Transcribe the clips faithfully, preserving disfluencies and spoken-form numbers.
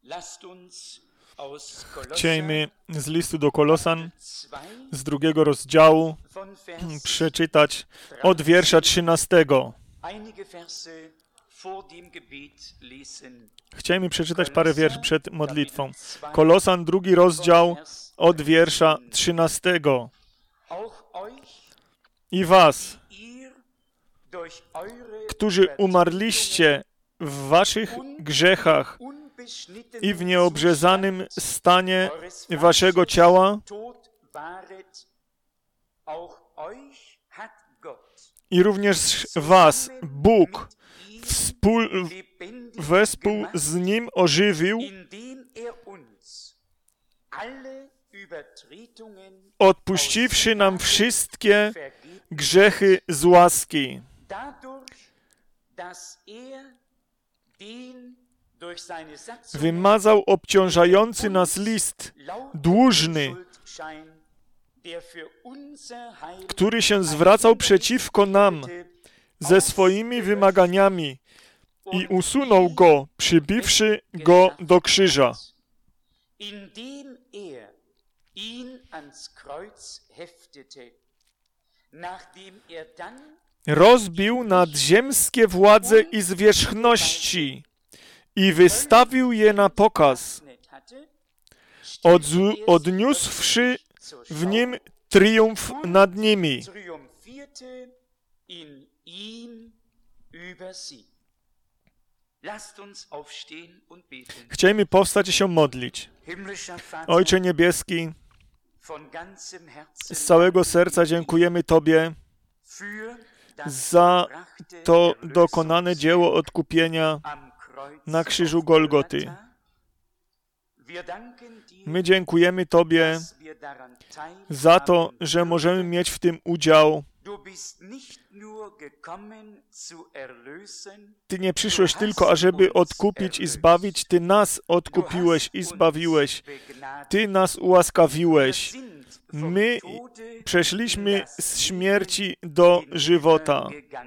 Chciejmy z listu do Kolosan z drugiego rozdziału przeczytać od wiersza trzynastego. Chciejmy przeczytać parę wierszy przed modlitwą. Kolosan, drugi rozdział od wiersza trzynastego. I was, którzy umarliście w waszych grzechach i w nieobrzezanym stanie waszego ciała, i również was Bóg współ, wespół z Nim ożywił, odpuściwszy nam wszystkie grzechy z łaski. Wymazał obciążający nas list dłużny, który się zwracał przeciwko nam ze swoimi wymaganiami, i usunął go, przybiwszy go do krzyża. Rozbił nadziemskie władze i zwierzchności i wystawił je na pokaz, Odzu- odniósłszy w nim triumf nad nimi. Chciejmy powstać i się modlić. Ojcze Niebieski, z całego serca dziękujemy Tobie za to dokonane dzieło odkupienia na krzyżu Golgoty. My dziękujemy Tobie za to, że możemy mieć w tym udział. Ty nie przyszłeś tylko, ażeby odkupić i zbawić. Ty nas odkupiłeś i zbawiłeś. Ty nas ułaskawiłeś. My przeszliśmy z śmierci do żywota.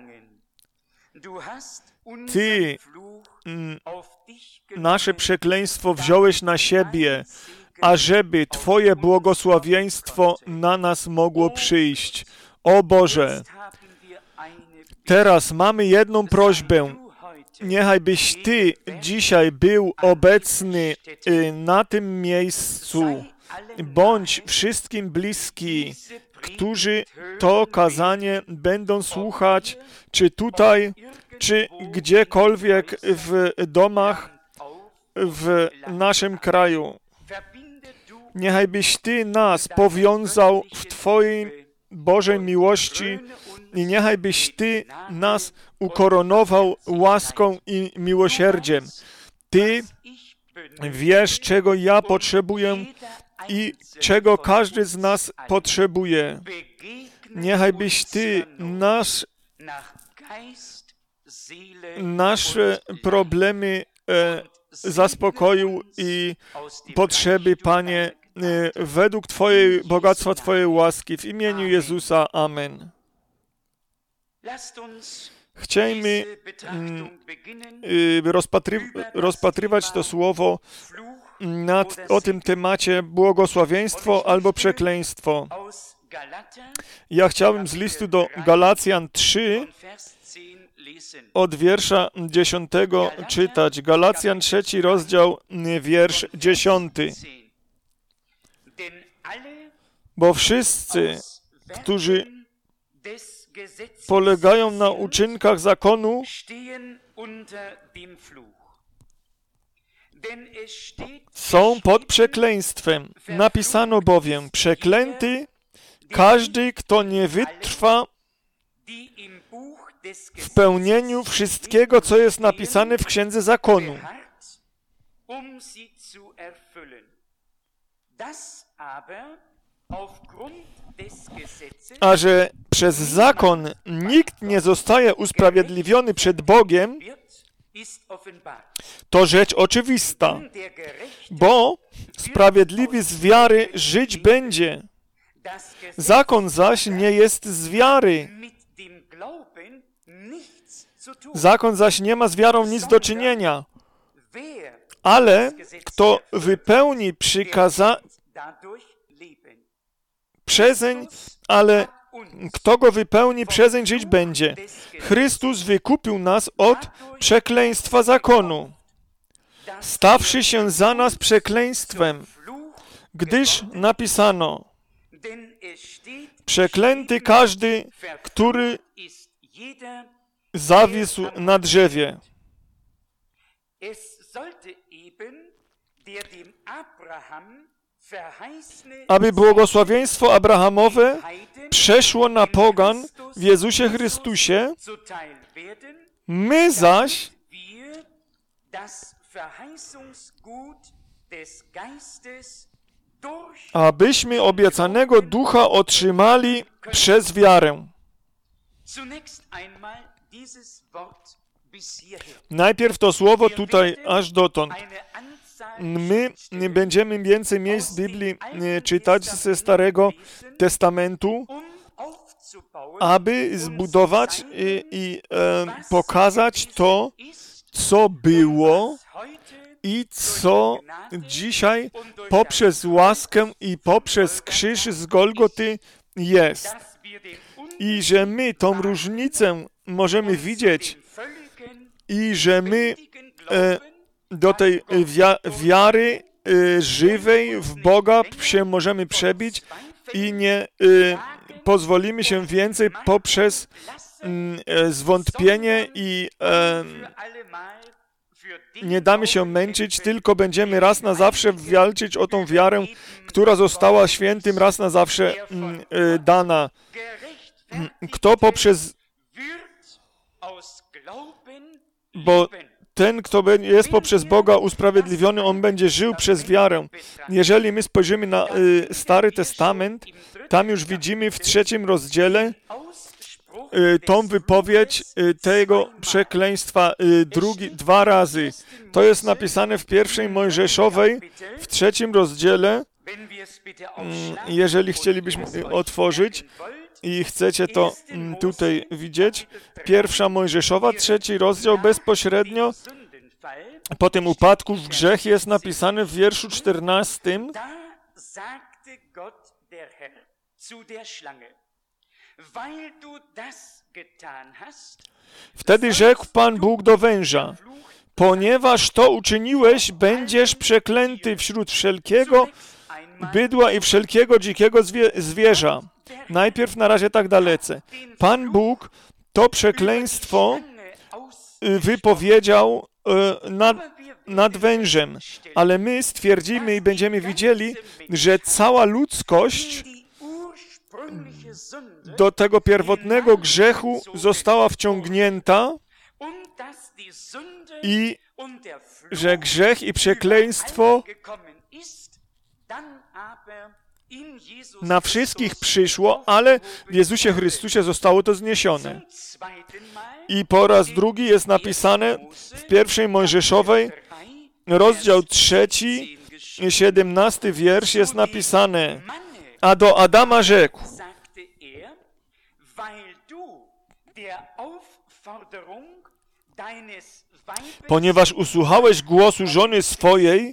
Ty mm, nasze przekleństwo wziąłeś na siebie, ażeby Twoje błogosławieństwo na nas mogło przyjść. O Boże, teraz mamy jedną prośbę. Niechaj byś Ty dzisiaj był obecny na tym miejscu. Bądź wszystkim bliski, którzy to kazanie będą słuchać, czy tutaj, czy gdziekolwiek w domach w naszym kraju. Niechaj byś Ty nas powiązał w Twojej Bożej miłości i niechaj byś Ty nas ukoronował łaską i miłosierdziem. Ty wiesz, czego ja potrzebuję i czego każdy z nas potrzebuje. Niechaj byś Ty nasz, nasze problemy e, zaspokoił i potrzeby, Panie, e, według Twojej bogactwa, Twojej łaski. W imieniu Jezusa. Amen. Chciejmy y, rozpatry, rozpatrywać to słowo nad, o tym temacie błogosławieństwo albo przekleństwo. Ja chciałbym z listu do Galacjan trzy od wiersza dziesiątego czytać. Galacjan trzeci rozdział, wiersz dziesiąty. Bo wszyscy, którzy polegają na uczynkach zakonu, są pod przekleństwem. Napisano bowiem: przeklęty każdy, kto nie wytrwa w pełnieniu wszystkiego, co jest napisane w Księdze Zakonu. A że przez zakon nikt nie zostaje usprawiedliwiony przed Bogiem, to rzecz oczywista, bo sprawiedliwy z wiary żyć będzie. Zakon zaś nie jest z wiary. Zakon zaś nie ma z wiarą nic do czynienia. ale kto wypełni przykaza... przezeń, ale kto go wypełni, przezeń żyć będzie. Chrystus wykupił nas od przekleństwa zakonu, stawszy się za nas przekleństwem, gdyż napisano: przeklęty każdy, który zawisł na drzewie. Aby błogosławieństwo Abrahamowe przeszło na pogan w Jezusie Chrystusie, my zaś abyśmy obiecanego ducha otrzymali przez wiarę. Najpierw to słowo tutaj aż dotąd. My będziemy więcej miejsc z Biblii czytać ze Starego Testamentu, aby zbudować i, i e, pokazać to, co było i co dzisiaj poprzez łaskę i poprzez krzyż z Golgoty jest. I że my tą różnicę możemy widzieć i że my e, do tej wia wiary e, żywej w Boga się możemy przebić i nie e, pozwolimy się więcej poprzez e, zwątpienie i e, nie damy się męczyć, tylko będziemy raz na zawsze walczyć o tą wiarę, która została świętym raz na zawsze e, dana. Kto poprzez... Bo ten, kto jest poprzez Boga usprawiedliwiony, on będzie żył przez wiarę. Jeżeli my spojrzymy na y, Stary Testament, tam już widzimy w trzecim rozdziale y, tą wypowiedź y, tego przekleństwa y, drugi, dwa razy. To jest napisane w pierwszej Mojżeszowej, w trzecim rozdziale. Y, jeżeli chcielibyśmy otworzyć i chcecie to tutaj widzieć, pierwsza Mojżeszowa, trzeci rozdział, bezpośrednio po tym upadku w grzech jest napisane w wierszu czternastym. Wtedy rzekł Pan Bóg do węża: ponieważ to uczyniłeś, będziesz przeklęty wśród wszelkiego bydła i wszelkiego dzikiego zwie zwierza. Najpierw na razie tak dalece. Pan Bóg to przekleństwo wypowiedział nad, nad wężem, ale my stwierdzimy i będziemy widzieli, że cała ludzkość do tego pierwotnego grzechu została wciągnięta i że grzech i przekleństwo na wszystkich przyszło, ale w Jezusie Chrystusie zostało to zniesione. I po raz drugi jest napisane w pierwszej Mojżeszowej, rozdział trzeci, siedemnasty wiersz jest napisane: a do Adama rzekł: ponieważ usłuchałeś głosu żony swojej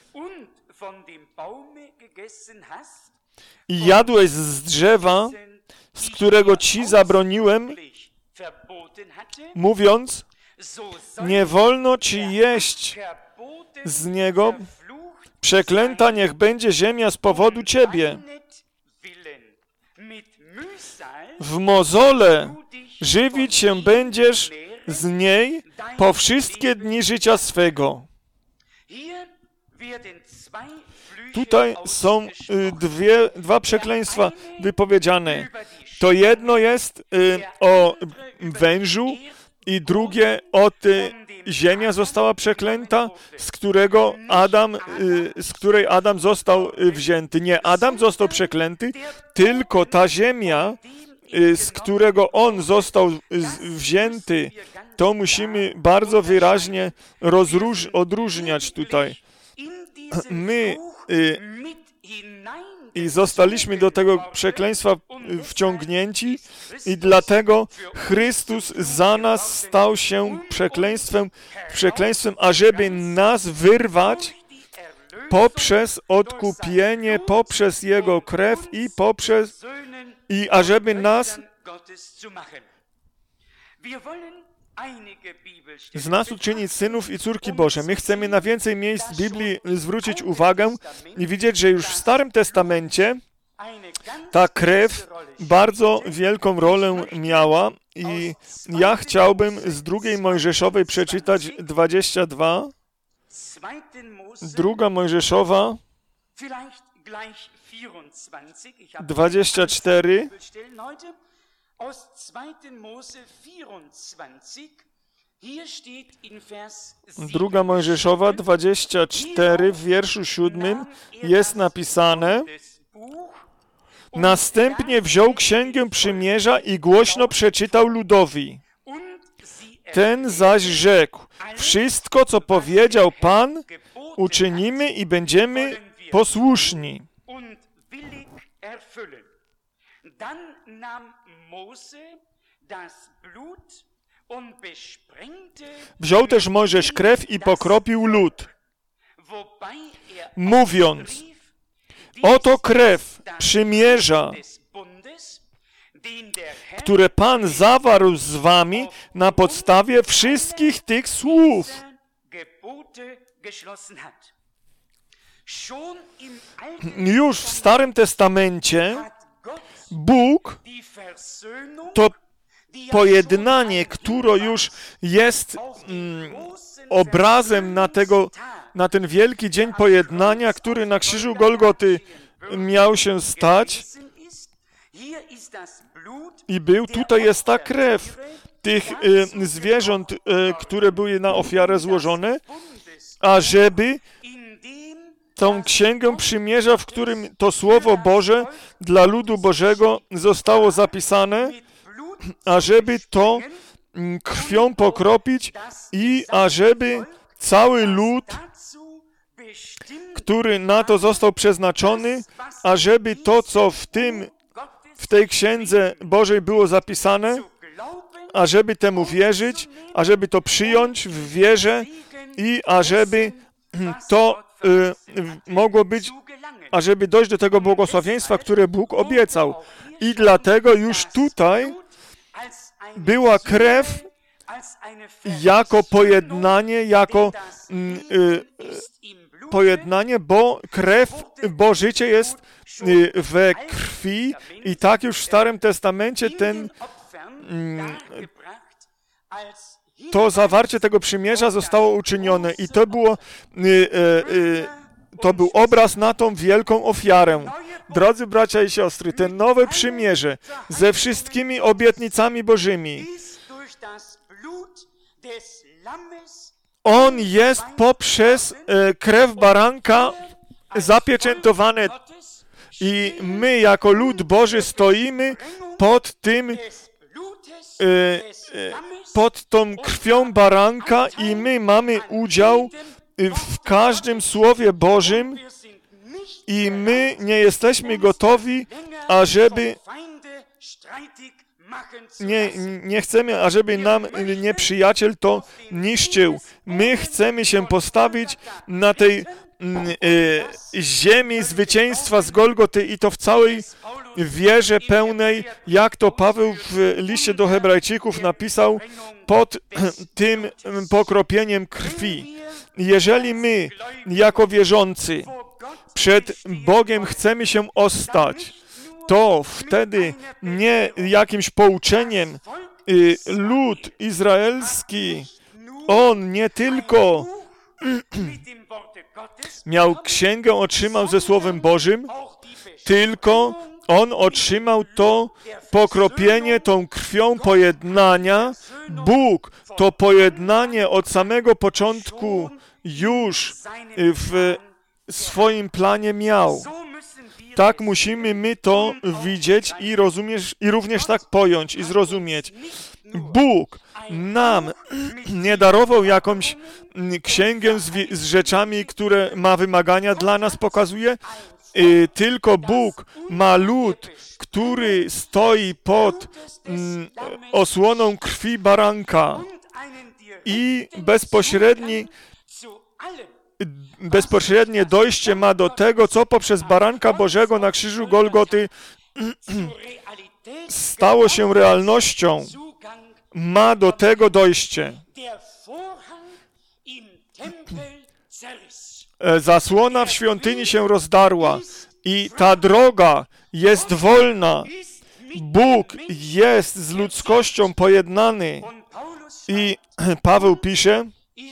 i jadłeś z drzewa, z którego ci zabroniłem, mówiąc: nie wolno ci jeść z niego, przeklęta niech będzie ziemia z powodu ciebie. W mozole żywić się będziesz z niej po wszystkie dni życia swego. Tutaj są y, dwie, dwa przekleństwa wypowiedziane. To jedno jest y, o wężu i drugie o ty, ziemia została przeklęta, z którego Adam, y, z której Adam został y, wzięty. Nie Adam został przeklęty, tylko ta ziemia, y, z którego on został z, wzięty. To musimy bardzo wyraźnie rozróż, odróżniać tutaj. My y, i zostaliśmy do tego przekleństwa wciągnięci i dlatego Chrystus za nas stał się przekleństwem, przekleństwem, ażeby nas wyrwać poprzez odkupienie, poprzez Jego krew i poprzez i ażeby nas z nas uczynić synów i córki Boże. My chcemy na więcej miejsc Biblii zwrócić uwagę i widzieć, że już w Starym Testamencie ta krew bardzo wielką rolę miała i ja chciałbym z drugiej Mojżeszowej przeczytać dwadzieścia dwa, druga Mojżeszowa dwadzieścia cztery, druga Mojżeszowa dwadzieścia cztery, w wierszu siódmym jest napisane: następnie wziął Księgę Przymierza i głośno przeczytał ludowi. Ten zaś rzekł: wszystko, co powiedział Pan, uczynimy i będziemy posłuszni. Wziął też Mojżesz krew i pokropił lud, mówiąc: oto krew przymierza, które Pan zawarł z wami na podstawie wszystkich tych słów. Już w Starym Testamencie Bóg to pojednanie, które już jest mm, obrazem na, tego, na ten wielki dzień pojednania, który na krzyżu Golgoty miał się stać i był. Tutaj jest ta krew tych y, zwierząt, y, które były na ofiarę złożone, ażeby tą Księgę Przymierza, w którym to Słowo Boże dla ludu Bożego zostało zapisane, ażeby to krwią pokropić i ażeby cały lud, który na to został przeznaczony, ażeby to, co w tym, w tej Księdze Bożej było zapisane, ażeby temu wierzyć, ażeby to przyjąć w wierze i ażeby to y, mogło być, ażeby dojść do tego błogosławieństwa, które Bóg obiecał. I dlatego już tutaj była krew jako pojednanie, jako y, y, pojednanie, bo krew, bo życie jest y, we krwi i tak już w Starym Testamencie ten y, to zawarcie tego przymierza zostało uczynione i to było y, y, y, to był obraz na tą wielką ofiarę. Drodzy bracia i siostry, ten nowe przymierze ze wszystkimi obietnicami Bożymi, on jest poprzez e, krew baranka zapieczętowane i my jako lud Boży stoimy pod tym, e, e, pod tą krwią baranka i my mamy udział w każdym Słowie Bożym i my nie jesteśmy gotowi, ażeby nie, nie chcemy, ażeby nam nieprzyjaciel to niszczył. My chcemy się postawić na tej e, ziemi zwycięstwa z Golgoty i to w całej wierze pełnej, jak to Paweł w liście do Hebrajczyków napisał, pod tym pokropieniem krwi. Jeżeli my, jako wierzący, przed Bogiem chcemy się ostać, to wtedy nie jakimś pouczeniem y, lud izraelski, on nie tylko miał księgę, otrzymał ze Słowem Bożym, tylko on otrzymał to pokropienie tą krwią pojednania. Bóg to pojednanie od samego początku już w swoim planie miał. Tak musimy my to widzieć i rozumieć, i również tak pojąć i zrozumieć. Bóg nam nie darował jakąś księgę z, z rzeczami, które ma wymagania, dla nas pokazuje, y, tylko Bóg ma lud, który stoi pod mm, osłoną krwi baranka i bezpośredni bezpośrednie dojście ma do tego, co poprzez baranka Bożego na krzyżu Golgoty stało się realnością, ma do tego dojście. Zasłona w świątyni się rozdarła i ta droga jest wolna. Bóg jest z ludzkością pojednany. I Paweł pisze,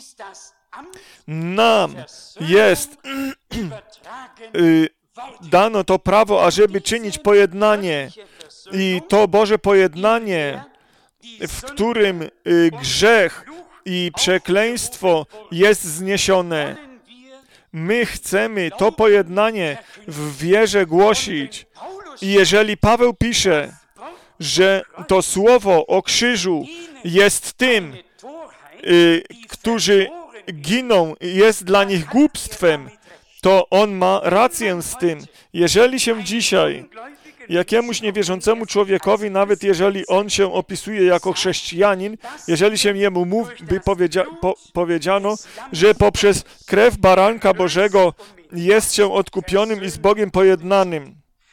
nam jest y, dano to prawo, ażeby czynić pojednanie. I to Boże pojednanie, w którym y, grzech i przekleństwo jest zniesione. My chcemy to pojednanie w wierze głosić. I jeżeli Paweł pisze, że to słowo o krzyżu jest tym, y, którzy giną, jest dla nich głupstwem, to on ma rację z tym. Jeżeli się dzisiaj jakiemuś niewierzącemu człowiekowi, nawet jeżeli on się opisuje jako chrześcijanin, jeżeli się jemu mówi, by powiedzia, po, powiedziano, że poprzez krew baranka Bożego jest się odkupionym i z Bogiem pojednanym,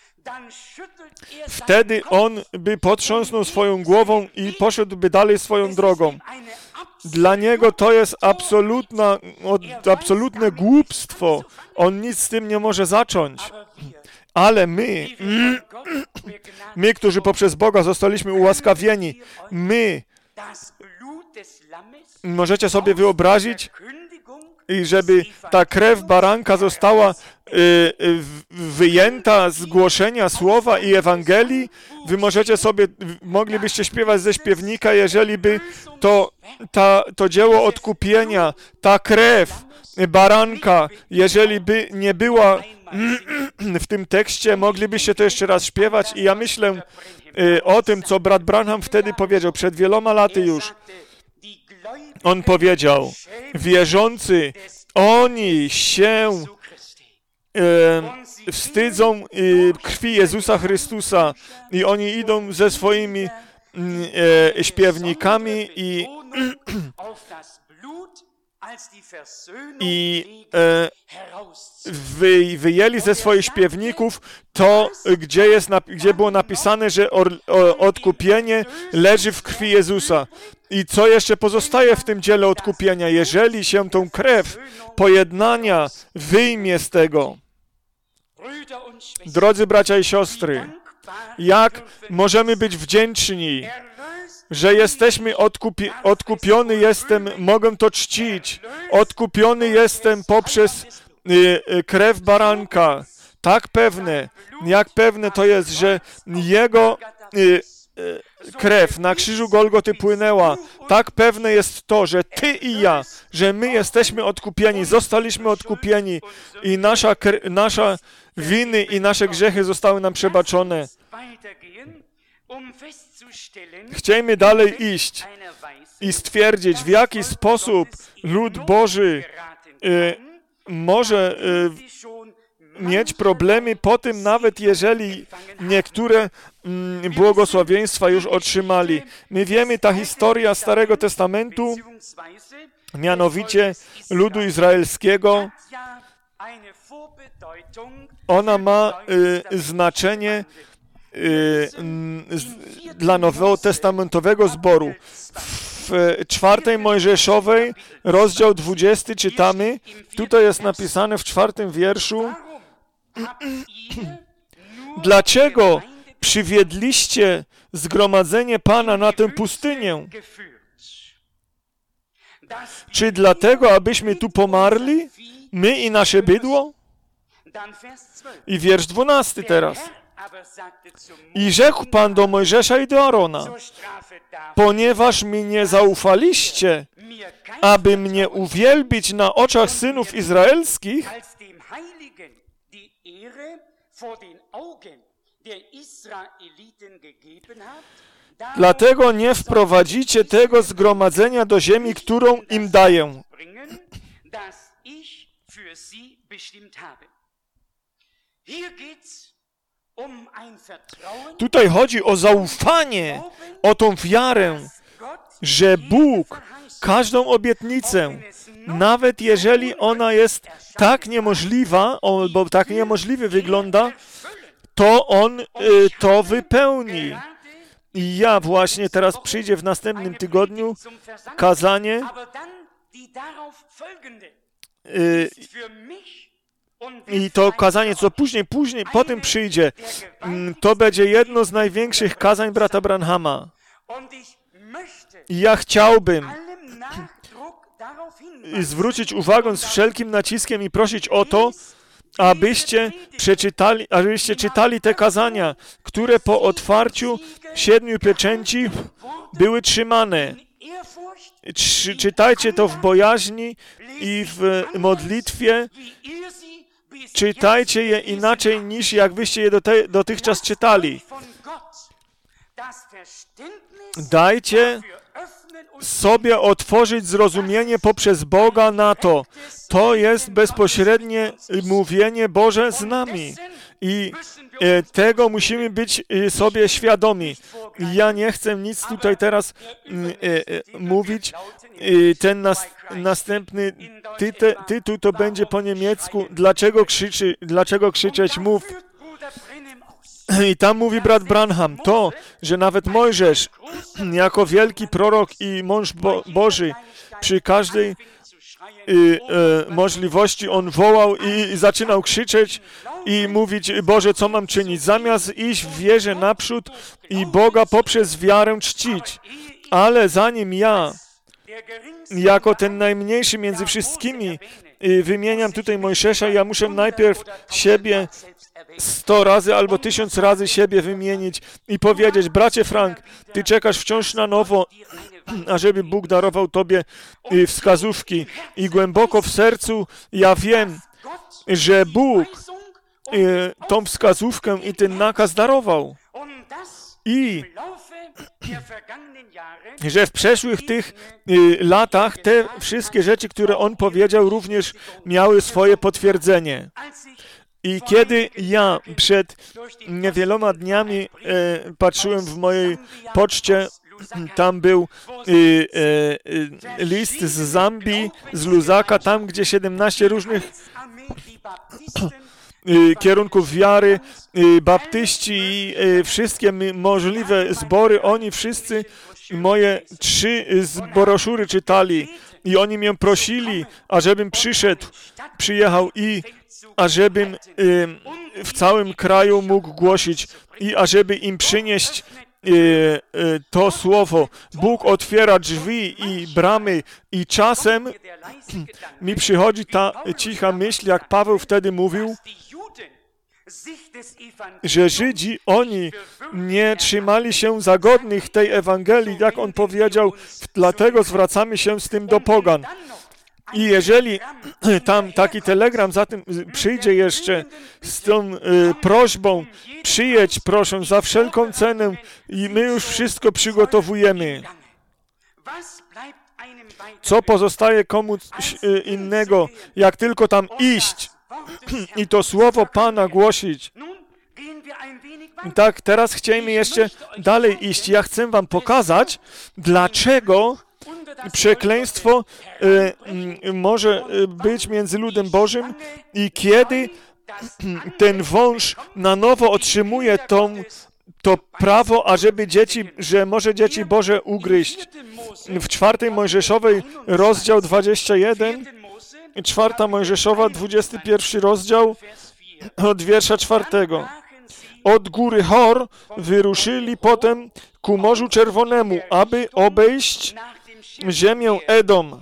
wtedy on by potrząsnął swoją głową i poszedłby dalej swoją drogą. Dla niego to jest absolutna, absolutne głupstwo. On nic z tym nie może zacząć. Ale my, my, którzy poprzez Boga zostaliśmy ułaskawieni, my, możecie sobie wyobrazić, i żeby ta krew baranka została y, y, wyjęta z głoszenia słowa i Ewangelii, wy możecie sobie, moglibyście śpiewać ze śpiewnika, jeżeli by to, ta, to dzieło odkupienia, ta krew baranka, jeżeli by nie była w tym tekście, moglibyście to jeszcze raz śpiewać. I ja myślę y, o tym, co brat Branham wtedy powiedział, przed wieloma laty już. On powiedział, wierzący, oni się e, wstydzą e, krwi Jezusa Chrystusa i oni idą ze swoimi e, śpiewnikami i, i e, wy, wyjęli ze swoich śpiewników to, gdzie, jest, gdzie było napisane, że or, o, odkupienie leży w krwi Jezusa. I co jeszcze pozostaje w tym dziele odkupienia? Jeżeli się tą krew pojednania wyjmie z tego, drodzy bracia i siostry, jak możemy być wdzięczni, że jesteśmy odkupi odkupiony jestem, mogę to czcić, odkupiony jestem poprzez y, y, krew baranka. Tak pewne, jak pewne to jest, że Jego y, y, krew na krzyżu Golgoty płynęła. Tak pewne jest to, że Ty i ja, że my jesteśmy odkupieni, zostaliśmy odkupieni i nasza, nasza winy i nasze grzechy zostały nam przebaczone. Chcemy dalej iść i stwierdzić, w jaki sposób lud Boży y, może y, mieć problemy po tym, nawet jeżeli niektóre mm, błogosławieństwa już otrzymali. My wiemy, ta historia Starego Testamentu, mianowicie ludu izraelskiego, ona ma y, znaczenie y, y, dla nowotestamentowego zboru. W czwartej Mojżeszowej, rozdział dwudziesty, czytamy, tutaj jest napisane w czwartym wierszu, dlaczego przywiedliście zgromadzenie Pana na tę pustynię? Czy dlatego, abyśmy tu pomarli, my i nasze bydło? I wiersz dwunasty teraz. I rzekł Pan do Mojżesza i do Arona, ponieważ mi nie zaufaliście, aby mnie uwielbić na oczach synów izraelskich, dlatego nie wprowadzicie tego zgromadzenia do ziemi, którą im daję. Tutaj chodzi o zaufanie, o tą wiarę, że Bóg każdą obietnicę, nawet jeżeli ona jest tak niemożliwa, albo tak niemożliwie wygląda, to On y, to wypełni. I ja właśnie teraz przyjdzie w następnym tygodniu kazanie y, i to kazanie, co później, później, potem przyjdzie, to będzie jedno z największych kazań brata Branhama. I ja chciałbym zwrócić uwagę z wszelkim naciskiem i prosić o to, abyście przeczytali, abyście czytali te kazania, które po otwarciu siedmiu pieczęci były trzymane. Czy, czytajcie to w bojaźni i w modlitwie. Czytajcie je inaczej niż jak wyście je dote, dotychczas czytali. Dajcie sobie otworzyć zrozumienie poprzez Boga na to. To jest bezpośrednie mówienie Boże z nami. I e, tego musimy być e, sobie świadomi. Ja nie chcę nic tutaj teraz e, e, mówić. E, ten nas, następny tyte, tytuł to będzie po niemiecku. Dlaczego, krzyczy, dlaczego krzyczeć mów? I tam mówi brat Branham to, że nawet Mojżesz, jako wielki prorok i mąż Bo Boży, przy każdej y, y, możliwości on wołał i, i zaczynał krzyczeć i mówić: Boże, co mam czynić? Zamiast iść w wierze naprzód i Boga poprzez wiarę czcić. Ale zanim ja, jako ten najmniejszy między wszystkimi, y, wymieniam tutaj Mojżesza, ja muszę najpierw siebie sto razy albo tysiąc razy siebie wymienić i powiedzieć: bracie Frank, ty czekasz wciąż na nowo, ażeby Bóg darował tobie wskazówki. I głęboko w sercu ja wiem, że Bóg tą wskazówkę i ten nakaz darował. I że w przeszłych tych y, latach te wszystkie rzeczy, które On powiedział, również miały swoje potwierdzenie. I kiedy ja przed niewieloma dniami e, patrzyłem w mojej poczcie, tam był y, y, y, list z Zambii, z Lusaka, tam gdzie siedemnaście różnych y, kierunków wiary, y, baptyści i y, wszystkie możliwe zbory, oni wszyscy moje trzy broszury czytali i oni mnie prosili, ażebym przyszedł, przyjechał i ażebym y, w całym kraju mógł głosić i ażeby im przynieść y, y, to słowo. Bóg otwiera drzwi i bramy i czasem mi przychodzi ta cicha myśl, jak Paweł wtedy mówił, że Żydzi, oni nie trzymali się za godnych tej Ewangelii, jak on powiedział, dlatego zwracamy się z tym do pogan. I jeżeli tam taki telegram za tym przyjdzie jeszcze z tą y, prośbą, przyjedź proszę za wszelką cenę i my już wszystko przygotowujemy. Co pozostaje komuś y, innego, jak tylko tam iść i to słowo Pana głosić. Tak, teraz chcemy jeszcze dalej iść. Ja chcę wam pokazać, dlaczego przekleństwo y, może być między ludem Bożym i kiedy ten wąż na nowo otrzymuje tą, to prawo, ażeby dzieci, że może dzieci Boże ugryźć. W czwartej Mojżeszowej rozdział dwudziesty pierwszy, czwarta Mojżeszowa, dwudziesty pierwszy rozdział od wiersza czwartego. Od góry Hor wyruszyli potem ku Morzu Czerwonemu, aby obejść ziemię Edom.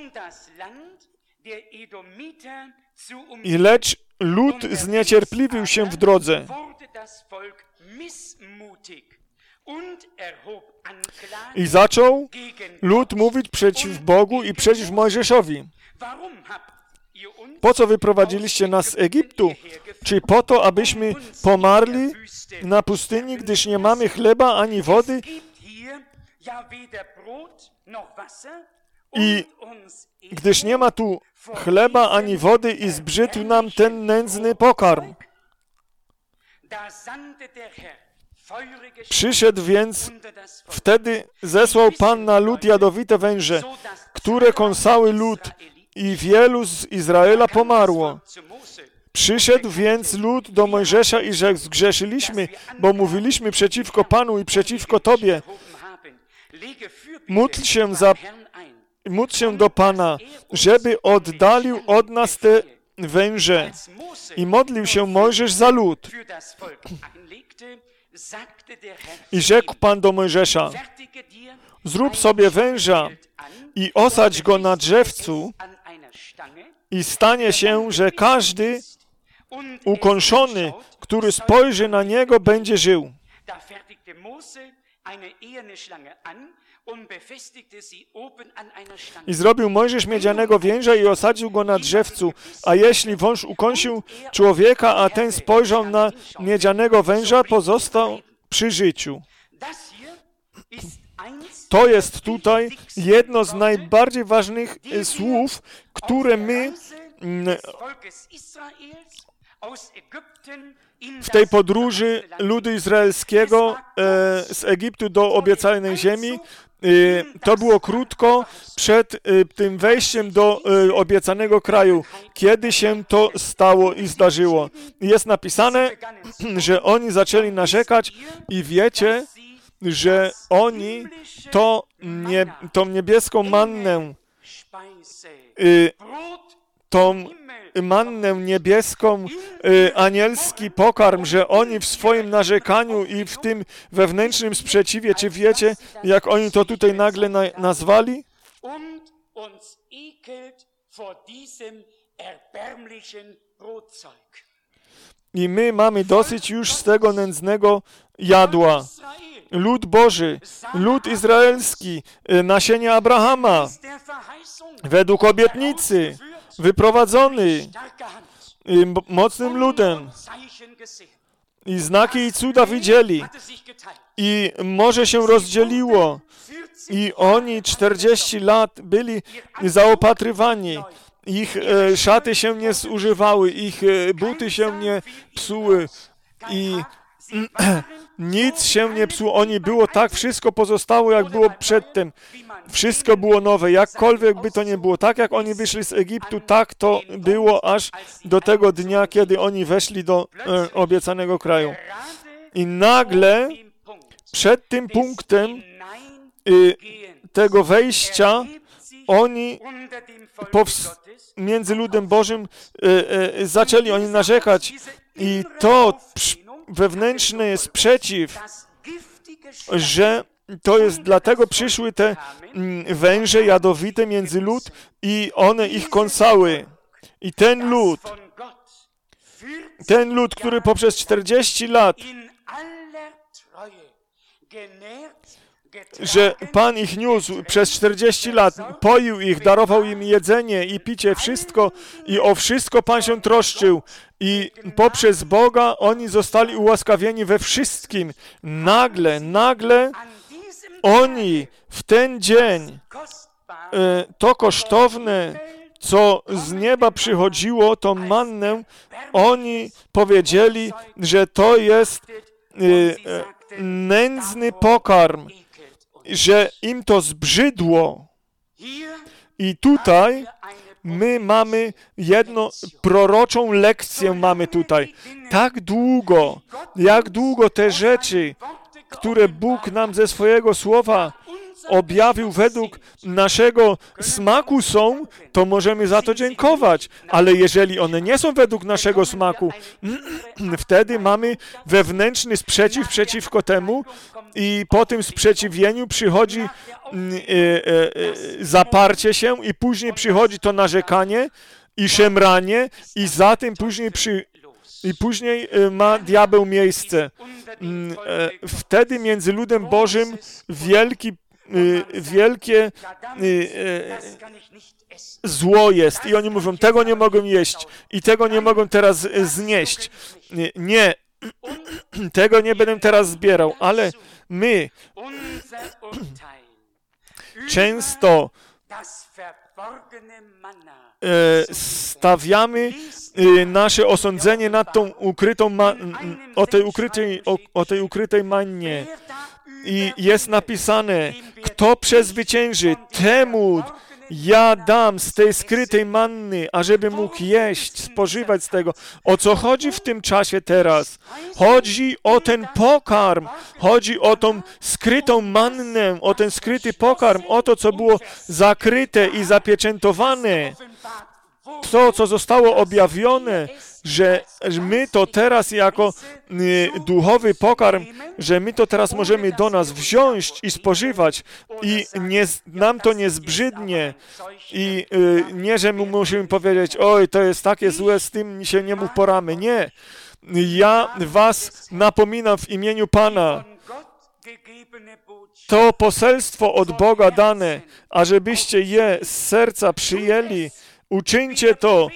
I lecz lud zniecierpliwił się w drodze. I zaczął lud mówić przeciw Bogu i przeciw Mojżeszowi. Po co wyprowadziliście nas z Egiptu? Czy po to, abyśmy pomarli na pustyni, gdyż nie mamy chleba ani wody? I gdyż nie ma tu chleba ani wody i zbrzydł nam ten nędzny pokarm. Przyszedł więc, wtedy zesłał Pan na lud jadowite węże, które kąsały lud i wielu z Izraela pomarło. Przyszedł więc lud do Mojżesza i rzekł, zgrzeszyliśmy, bo mówiliśmy przeciwko Panu i przeciwko Tobie. Módl się, za, módl się do Pana, żeby oddalił od nas te węże. I modlił się Mojżesz za lud. I rzekł Pan do Mojżesza, zrób sobie węża i osadź go na drzewcu i stanie się, że każdy ukąszony, który spojrzy na niego, będzie żył. I zrobił Mojżesz miedzianego węża i osadził go na drzewcu, a jeśli wąż ukąsił człowieka, a ten spojrzał na miedzianego węża, pozostał przy życiu. To jest tutaj jedno z najbardziej ważnych słów, które my w tej podróży ludu izraelskiego z Egiptu do obiecanej ziemi, to było krótko przed tym wejściem do obiecanego kraju, kiedy się to stało i zdarzyło. Jest napisane, że oni zaczęli narzekać i wiecie, że oni to nie, tą niebieską mannę, tą mannę niebieską, anielski pokarm, że oni w swoim narzekaniu i w tym wewnętrznym sprzeciwie, czy wiecie, jak oni to tutaj nagle na, nazwali? I my mamy dosyć już z tego nędznego jadła. Lud Boży, lud izraelski, nasienie Abrahama, według obietnicy, wyprowadzony mocnym ludem. I znaki i cuda widzieli. I morze się rozdzieliło. I oni czterdzieści lat byli zaopatrywani. Ich e, szaty się nie zużywały, ich e, buty się nie psuły. I nic się nie psuło. Oni było tak, wszystko pozostało, jak było przedtem. Wszystko było nowe, jakkolwiek by to nie było. Tak jak oni wyszli z Egiptu, tak to było aż do tego dnia, kiedy oni weszli do e, obiecanego kraju. I nagle przed tym punktem y, tego wejścia oni między ludem Bożym y, y, zaczęli oni narzekać. I to wewnętrzny sprzeciw, że to jest dlatego przyszły te węże jadowite między lud i one ich kąsały. I ten lud, ten lud, który poprzez czterdzieści lat, że Pan ich niósł przez czterdzieści lat, poił ich, darował im jedzenie i picie, wszystko i o wszystko Pan się troszczył. I poprzez Boga oni zostali ułaskawieni we wszystkim. Nagle, nagle oni w ten dzień e, to kosztowne, co z nieba przychodziło, tą mannę, oni powiedzieli, że to jest e, e, nędzny pokarm, że im to zbrzydło. I tutaj my mamy jedną proroczą lekcję mamy tutaj. Tak długo, jak długo te rzeczy, które Bóg nam ze swojego słowa objawił według naszego smaku są, to możemy za to dziękować. Ale jeżeli one nie są według naszego smaku, wtedy mamy wewnętrzny sprzeciw przeciwko temu i po tym sprzeciwieniu przychodzi e, e, e, zaparcie się i później przychodzi to narzekanie i szemranie i za tym później przy, i później ma diabeł miejsce. Wtedy między ludem Bożym wielki wielkie zło jest i oni mówią, tego nie mogą jeść i tego nie mogą teraz znieść. Nie, tego nie będę teraz zbierał, ale my często stawiamy nasze osądzenie nad tą ukrytą ma- o, tej ukrytej, o, o tej ukrytej mannie. I jest napisane, kto przezwycięży, temu ja dam z tej skrytej manny, ażeby mógł jeść, spożywać z tego. O co chodzi w tym czasie teraz? Chodzi o ten pokarm, chodzi o tą skrytą mannę, o ten skryty pokarm, o to, co było zakryte i zapieczętowane. To, co zostało objawione, że my to teraz jako y, duchowy pokarm, że my to teraz możemy do nas wziąć i spożywać i nie, nam to nie zbrzydnie i y, nie, że my musimy powiedzieć, oj, to jest takie złe, z tym się nie uporamy. Nie. Ja was napominam w imieniu Pana. To poselstwo od Boga dane, ażebyście je z serca przyjęli. Uczyńcie to,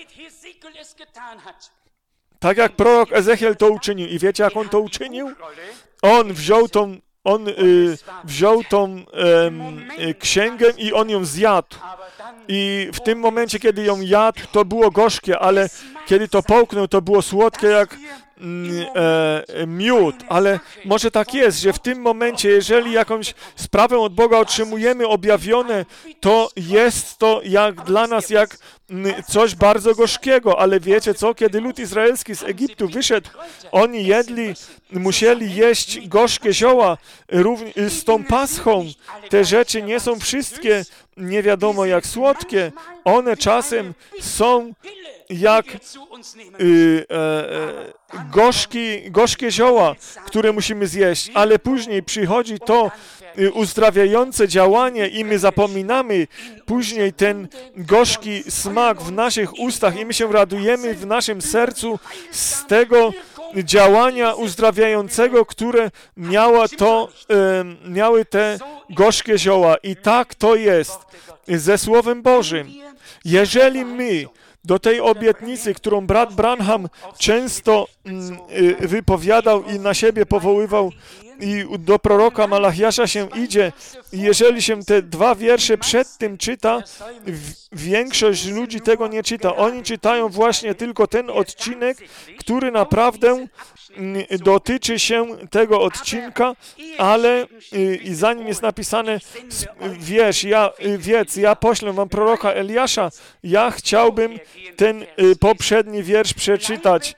tak jak prorok Ezechiel to uczynił. I wiecie, jak on to uczynił? On wziął tą, on, y, wziął tą y, księgę i on ją zjadł. I w tym momencie, kiedy ją jadł, to było gorzkie, ale kiedy to połknął, to było słodkie jak E, miód, ale może tak jest, że w tym momencie, jeżeli jakąś sprawę od Boga otrzymujemy objawione, to jest to jak dla nas jak coś bardzo gorzkiego, ale wiecie co, kiedy lud izraelski z Egiptu wyszedł, oni jedli, musieli jeść gorzkie zioła równie z tą paschą. Te rzeczy nie są wszystkie nie wiadomo jak słodkie, one czasem są jak y, e, e, gorzki, gorzkie zioła, które musimy zjeść, ale później przychodzi to y, uzdrawiające działanie i my zapominamy później ten gorzki smak w naszych ustach i my się radujemy w naszym sercu z tego działania uzdrawiającego, które miała to, y, miały te gorzkie zioła. I tak to jest ze Słowem Bożym. Jeżeli my do tej obietnicy, którą brat Branham często mm, y, wypowiadał i na siebie powoływał, i do proroka Malachiasza się idzie, i jeżeli się te dwa wiersze przed tym czyta, w, większość ludzi tego nie czyta. Oni czytają właśnie tylko ten odcinek, który naprawdę mm, dotyczy się tego odcinka, ale y, i za nim jest napisane, wiesz, ja, y, wiedz, ja poślę wam proroka Eliasza, ja chciałbym ten y, poprzedni wiersz przeczytać.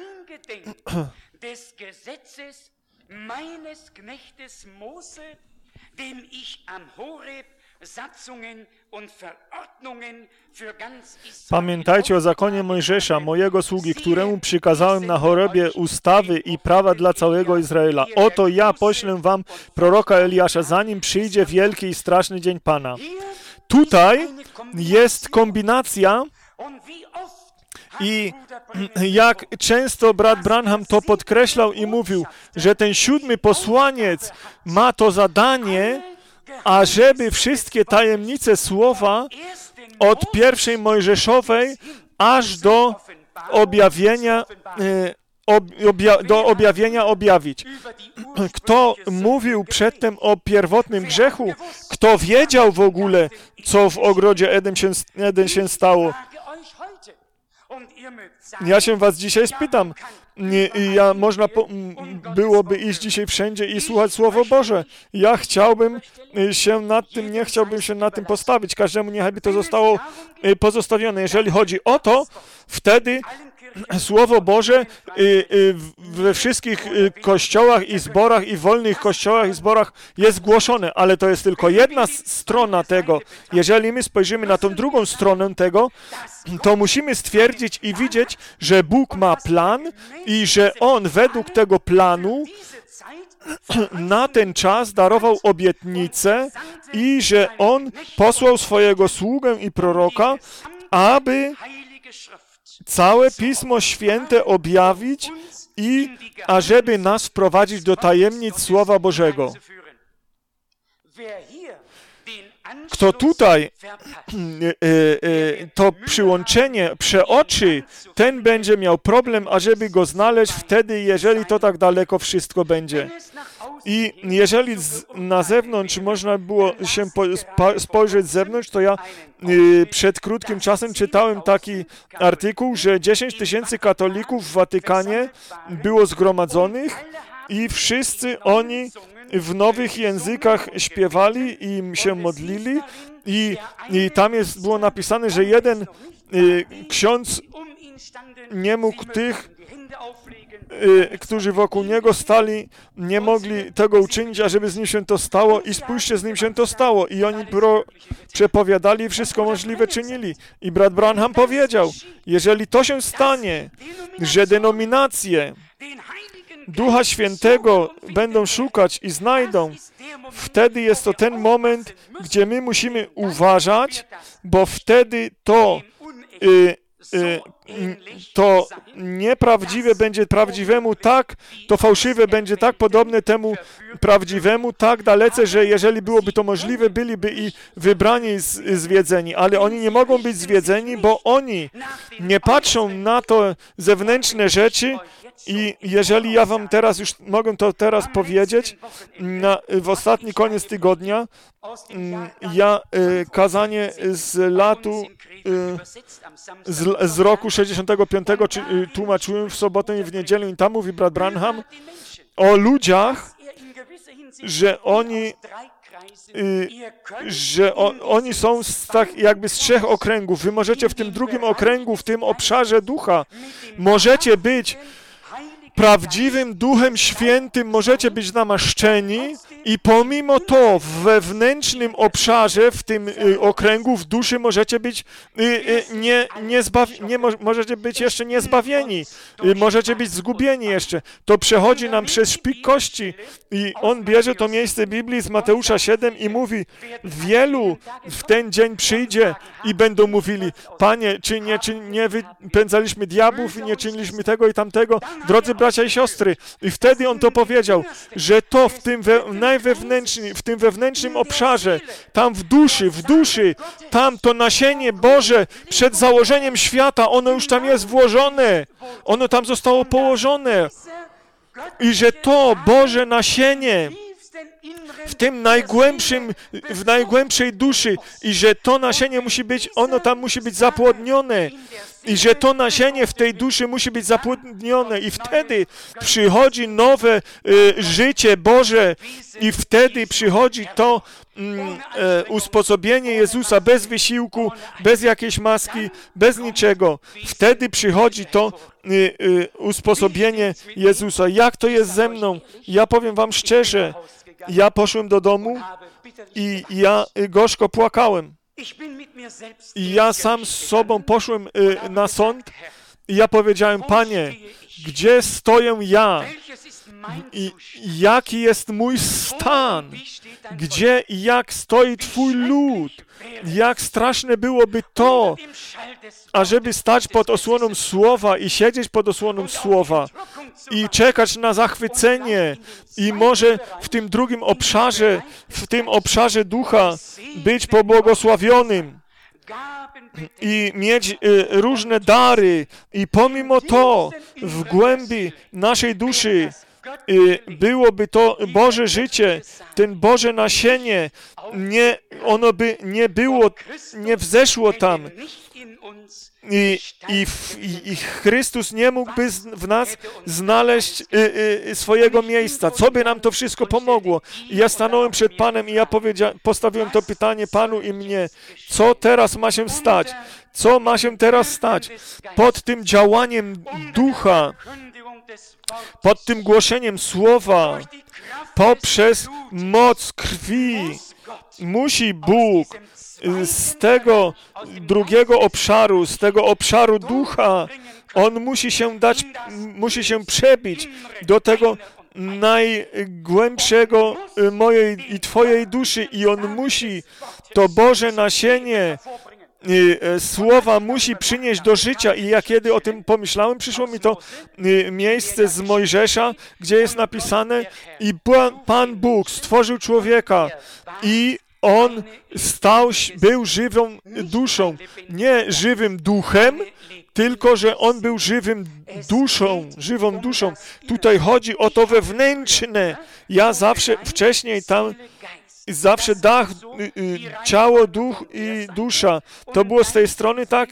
Meines Knechtes Mose, dem ich am Horeb Satzungen und Verordnungen für ganz Israel. Pamiętajcie o zakonie Mojżesza, mojego sługi, któremu przykazałem na Horebie ustawy i prawa dla całego Izraela. Oto ja poślę wam proroka Eliasza, zanim przyjdzie wielki i straszny dzień Pana. Tutaj jest kombinacja i jak często brat Branham to podkreślał i mówił, że ten siódmy posłaniec ma to zadanie, ażeby wszystkie tajemnice słowa od pierwszej Mojżeszowej aż do objawienia, obja, do objawienia objawić. Kto mówił przedtem o pierwotnym grzechu? Kto wiedział w ogóle, co w ogrodzie Eden się, Eden się stało? Ja się was dzisiaj spytam, nie, ja można po, byłoby iść dzisiaj wszędzie i słuchać Słowo Boże. Ja chciałbym się nad tym, nie chciałbym się nad tym postawić. Każdemu niechby to zostało pozostawione. Jeżeli chodzi o to, wtedy Słowo Boże we wszystkich kościołach i zborach i wolnych kościołach i zborach jest głoszone, ale to jest tylko jedna strona tego. Jeżeli my spojrzymy na tą drugą stronę tego, to musimy stwierdzić i widzieć, że Bóg ma plan i że On według tego planu na ten czas darował obietnicę i że On posłał swojego sługę i proroka, aby całe Pismo Święte objawić i ażeby nas wprowadzić do tajemnic Słowa Bożego. Kto tutaj to przyłączenie przeoczy, ten będzie miał problem, ażeby go znaleźć wtedy, jeżeli to tak daleko wszystko będzie. I jeżeli z, na zewnątrz można było się po, spa, spojrzeć z zewnątrz, to ja y, przed krótkim czasem czytałem taki artykuł, że dziesięć tysięcy katolików w Watykanie było zgromadzonych i wszyscy oni w nowych językach śpiewali i się modlili i, i tam jest, było napisane, że jeden y, ksiądz nie mógł tych, y, którzy wokół niego stali, nie mogli tego uczynić, ażeby z nim się to stało i spójrzcie, z nim się to stało. I oni pro, przepowiadali i wszystko możliwe czynili. I brat Branham powiedział, jeżeli to się stanie, że denominacje Ducha Świętego będą szukać i znajdą, wtedy jest to ten moment, gdzie my musimy uważać, bo wtedy to y, y, to nieprawdziwe będzie prawdziwemu tak, to fałszywe będzie tak podobne temu prawdziwemu tak dalece, że jeżeli byłoby to możliwe, byliby i wybrani, z, zwiedzeni, ale oni nie mogą być zwiedzeni, bo oni nie patrzą na to zewnętrzne rzeczy. I jeżeli ja wam teraz, już mogę to teraz powiedzieć, na, w ostatni koniec tygodnia, ja y, kazanie z latu, y, z, z roku sześćdziesiątego piątego czy, y, tłumaczyłem w sobotę i w niedzielę i tam mówi brat Branham o ludziach, że oni Y, że o, oni są z, tak jakby z trzech okręgów. Wy możecie w tym drugim okręgu, w tym obszarze ducha, możecie być prawdziwym Duchem Świętym, możecie być namaszczeni i pomimo to w wewnętrznym obszarze, w tym y, okręgu, w duszy możecie być y, y, nie, nie, zbawi- nie mo- możecie być jeszcze niezbawieni, y, możecie być zgubieni jeszcze. To przechodzi nam przez szpik kości i on bierze to miejsce Biblii z Mateusza siedem i mówi, wielu w ten dzień przyjdzie i będą mówili, Panie, czy nie, czy nie wypędzaliśmy diabłów i nie czyniliśmy tego i tamtego, drodzy bracia i siostry. I wtedy on to powiedział, że to w tym we, najwewnętrznym, w tym wewnętrznym obszarze, tam w duszy, w duszy, tam to nasienie Boże przed założeniem świata, ono już tam jest włożone. Ono tam zostało położone. I że to Boże nasienie w tym najgłębszym, w najgłębszej duszy i że to nasienie musi być, ono tam musi być zapłodnione i że to nasienie w tej duszy musi być zapłodnione i wtedy przychodzi nowe y, życie Boże i wtedy przychodzi to mm, e, usposobienie Jezusa bez wysiłku, bez jakiejś maski, bez niczego. Wtedy przychodzi to y, y, usposobienie Jezusa. Jak to jest ze mną? Ja powiem wam szczerze, ja poszłem do domu i ja gorzko płakałem. I ja sam z sobą poszłem y, na sąd i ja powiedziałem, Panie, gdzie stoję ja? I jaki jest mój stan? Gdzie i jak stoi Twój lud? Jak straszne byłoby to, ażeby stać pod osłoną Słowa i siedzieć pod osłoną Słowa i czekać na zachwycenie i może w tym drugim obszarze, w tym obszarze ducha być pobłogosławionym i mieć y, różne dary i pomimo to w głębi naszej duszy y, byłoby to Boże życie, ten Boże nasienie, nie, ono by nie było, nie wzeszło tam. I, i, i, I Chrystus nie mógłby z, w nas znaleźć y, y, swojego miejsca. Co by nam to wszystko pomogło? I ja stanąłem przed Panem i ja postawiłem to pytanie Panu i mnie. Co teraz ma się stać? Co ma się teraz stać? Pod tym działaniem Ducha, pod tym głoszeniem Słowa, poprzez moc krwi, musi Bóg z tego drugiego obszaru, z tego obszaru ducha, on musi się dać, musi się przebić do tego najgłębszego mojej i Twojej duszy i on musi to Boże nasienie Słowa musi przynieść do życia i ja kiedy o tym pomyślałem, przyszło mi to miejsce z Mojżesza, gdzie jest napisane i Pan Bóg stworzył człowieka i on stał, był żywą duszą, nie żywym duchem, tylko że on był żywym duszą, żywą duszą. Tutaj chodzi o to wewnętrzne. Ja zawsze wcześniej tam, zawsze dach, ciało, duch i dusza. To było z tej strony, tak?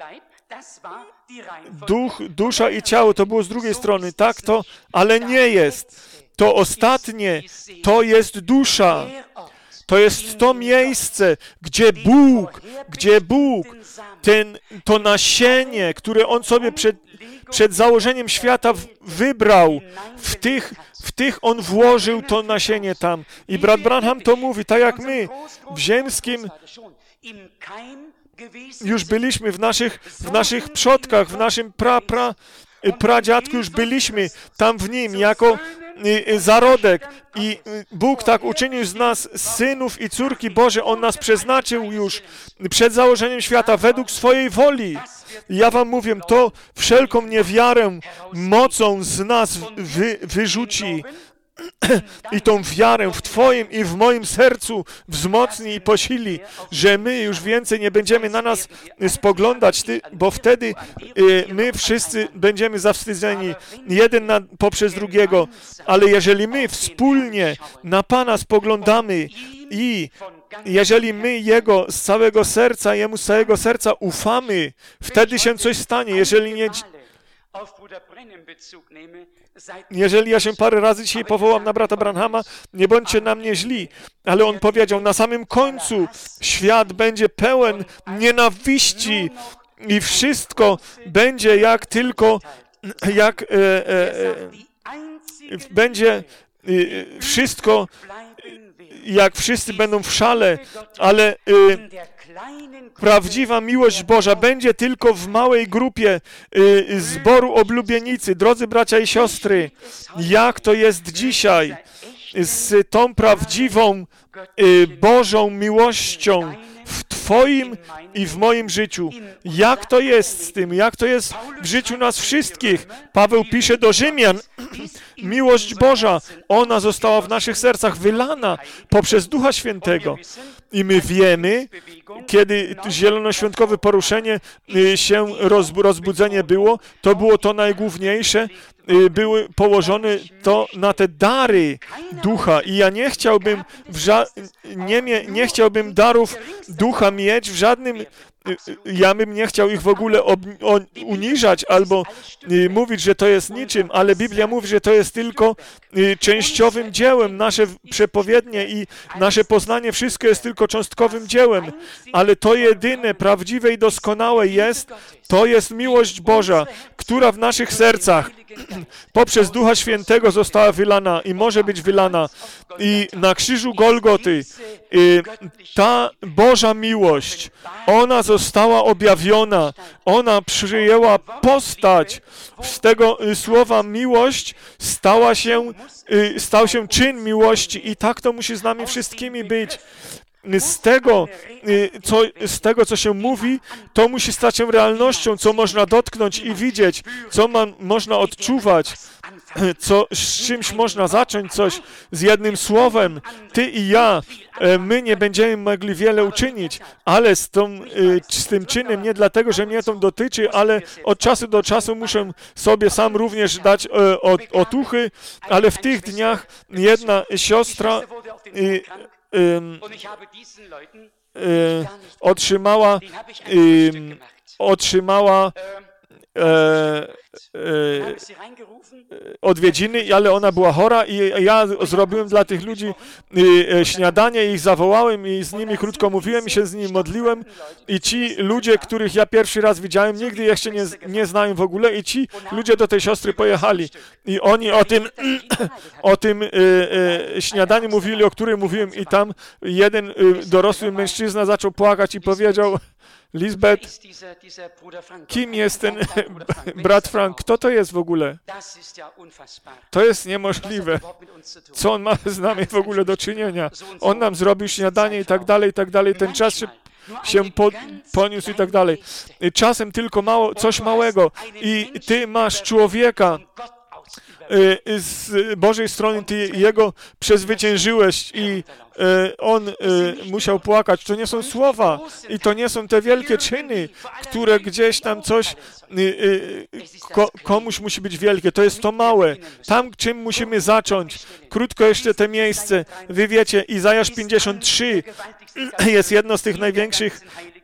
Duch, dusza i ciało, to było z drugiej strony, tak? To, ale nie jest. To ostatnie, to jest dusza. To jest to miejsce, gdzie Bóg, gdzie Bóg, ten, to nasienie, które On sobie przed, przed założeniem świata wybrał, w tych, w tych On włożył to nasienie tam. I brat Branham to mówi, tak jak my, w ziemskim już byliśmy w naszych, w naszych przodkach, w naszym pra, pra, pradziadku już byliśmy tam w nim jako zarodek i Bóg tak uczynił z nas synów i córki Boże. On nas przeznaczył już przed założeniem świata według swojej woli. Ja wam mówię, to wszelką niewiarę mocą z nas wy, wyrzuci i tą wiarę w Twoim i w moim sercu wzmocni i posili, że my już więcej nie będziemy na nas spoglądać, bo wtedy my wszyscy będziemy zawstydzeni jeden na, poprzez drugiego, ale jeżeli my wspólnie na Pana spoglądamy i jeżeli my Jego z całego serca, Jemu z całego serca ufamy, wtedy się coś stanie. Jeżeli nie... Jeżeli ja się parę razy dzisiaj powołam na brata Branhama, nie bądźcie na mnie źli, ale on powiedział, na samym końcu świat będzie pełen nienawiści i wszystko będzie jak tylko, jak e, e, e, będzie e, wszystko, jak wszyscy będą w szale, ale e, prawdziwa miłość Boża będzie tylko w małej grupie y, zboru oblubienicy. Drodzy bracia i siostry, jak to jest dzisiaj z tą prawdziwą y, Bożą miłością w Twoim i w moim życiu. Jak to jest z tym? Jak to jest w życiu nas wszystkich? Paweł pisze do Rzymian, miłość Boża, ona została w naszych sercach wylana poprzez Ducha Świętego. I my wiemy, kiedy zielonoświątkowe poruszenie się, rozbudzenie było, to było to najgłówniejsze, były położone to na te dary Ducha. I ja nie chciałbym, w ża- nie, mie- nie chciałbym darów Ducha mieć w żadnym... Ja bym nie chciał ich w ogóle ob- o- uniżać albo y, mówić, że to jest niczym, ale Biblia mówi, że to jest tylko y, częściowym dziełem. Nasze przepowiednie i nasze poznanie, wszystko jest tylko cząstkowym dziełem, ale to jedyne, prawdziwe i doskonałe jest, to jest miłość Boża, która w naszych sercach poprzez Ducha Świętego została wylana i może być wylana. I na krzyżu Golgoty y, ta Boża miłość, ona została objawiona, ona przyjęła postać. Z tego y, słowa miłość stała się, y, stał się czyn miłości i tak to musi z nami wszystkimi być. Z tego, co, z tego, co się mówi, to musi stać się realnością, co można dotknąć i widzieć, co man, można odczuwać, co, z czymś można zacząć coś, z jednym słowem. Ty i ja, my nie będziemy mogli wiele uczynić, ale z, tą, z tym czynem nie dlatego, że mnie to dotyczy, ale od czasu do czasu muszę sobie sam również dać otuchy, ale w tych dniach jedna siostra Um, um, otrzymała, um, otrzymała e, e, odwiedziny, ale ona była chora i ja zrobiłem dla tych ludzi e, śniadanie, ich zawołałem i z nimi krótko mówiłem i się z nimi modliłem i ci ludzie, których ja pierwszy raz widziałem, nigdy jeszcze nie, nie znają w ogóle i ci ludzie do tej siostry pojechali i oni o tym, o tym e, e, śniadaniu mówili, o którym mówiłem i tam jeden e, dorosły mężczyzna zaczął płakać i powiedział: Lisbeth, kim jest ten brat Frank? Kto to jest w ogóle? To jest niemożliwe. Co on ma z nami w ogóle do czynienia? On nam zrobił śniadanie i tak dalej, i tak dalej. Ten czas się, się po, poniósł i tak dalej. Czasem tylko mało, coś małego i ty masz człowieka, z Bożej strony Ty Jego przezwyciężyłeś i On musiał płakać. To nie są słowa i to nie są te wielkie czyny, które gdzieś tam coś ko, komuś musi być wielkie. To jest to małe. Tam, czym musimy zacząć. Krótko jeszcze te miejsce. Wy wiecie, Izajasz pięćdziesiąt trzy jest jedno z tych największych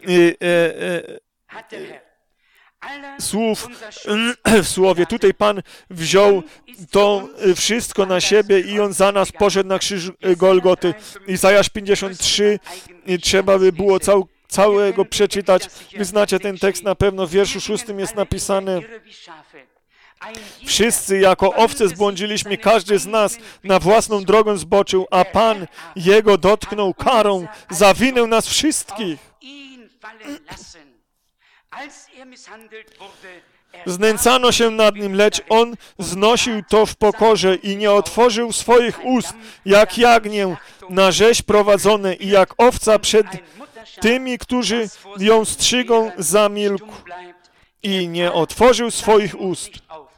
słów w słowie. Tutaj Pan wziął to wszystko na siebie i On za nas poszedł na krzyż Golgoty. Izajasz pięćdziesiąt trzy, trzeba by było cał, całego przeczytać. Wy znacie ten tekst na pewno, w wierszu szóstym jest napisane: wszyscy jako owce zbłądziliśmy, każdy z nas na własną drogę zboczył, a Pan Jego dotknął karą za winę nas wszystkich. Znęcano się nad Nim, lecz On znosił to w pokorze i nie otworzył swoich ust, jak jagnię na rzeź prowadzone i jak owca przed tymi, którzy ją strzygą, zamilkł i nie otworzył swoich ust.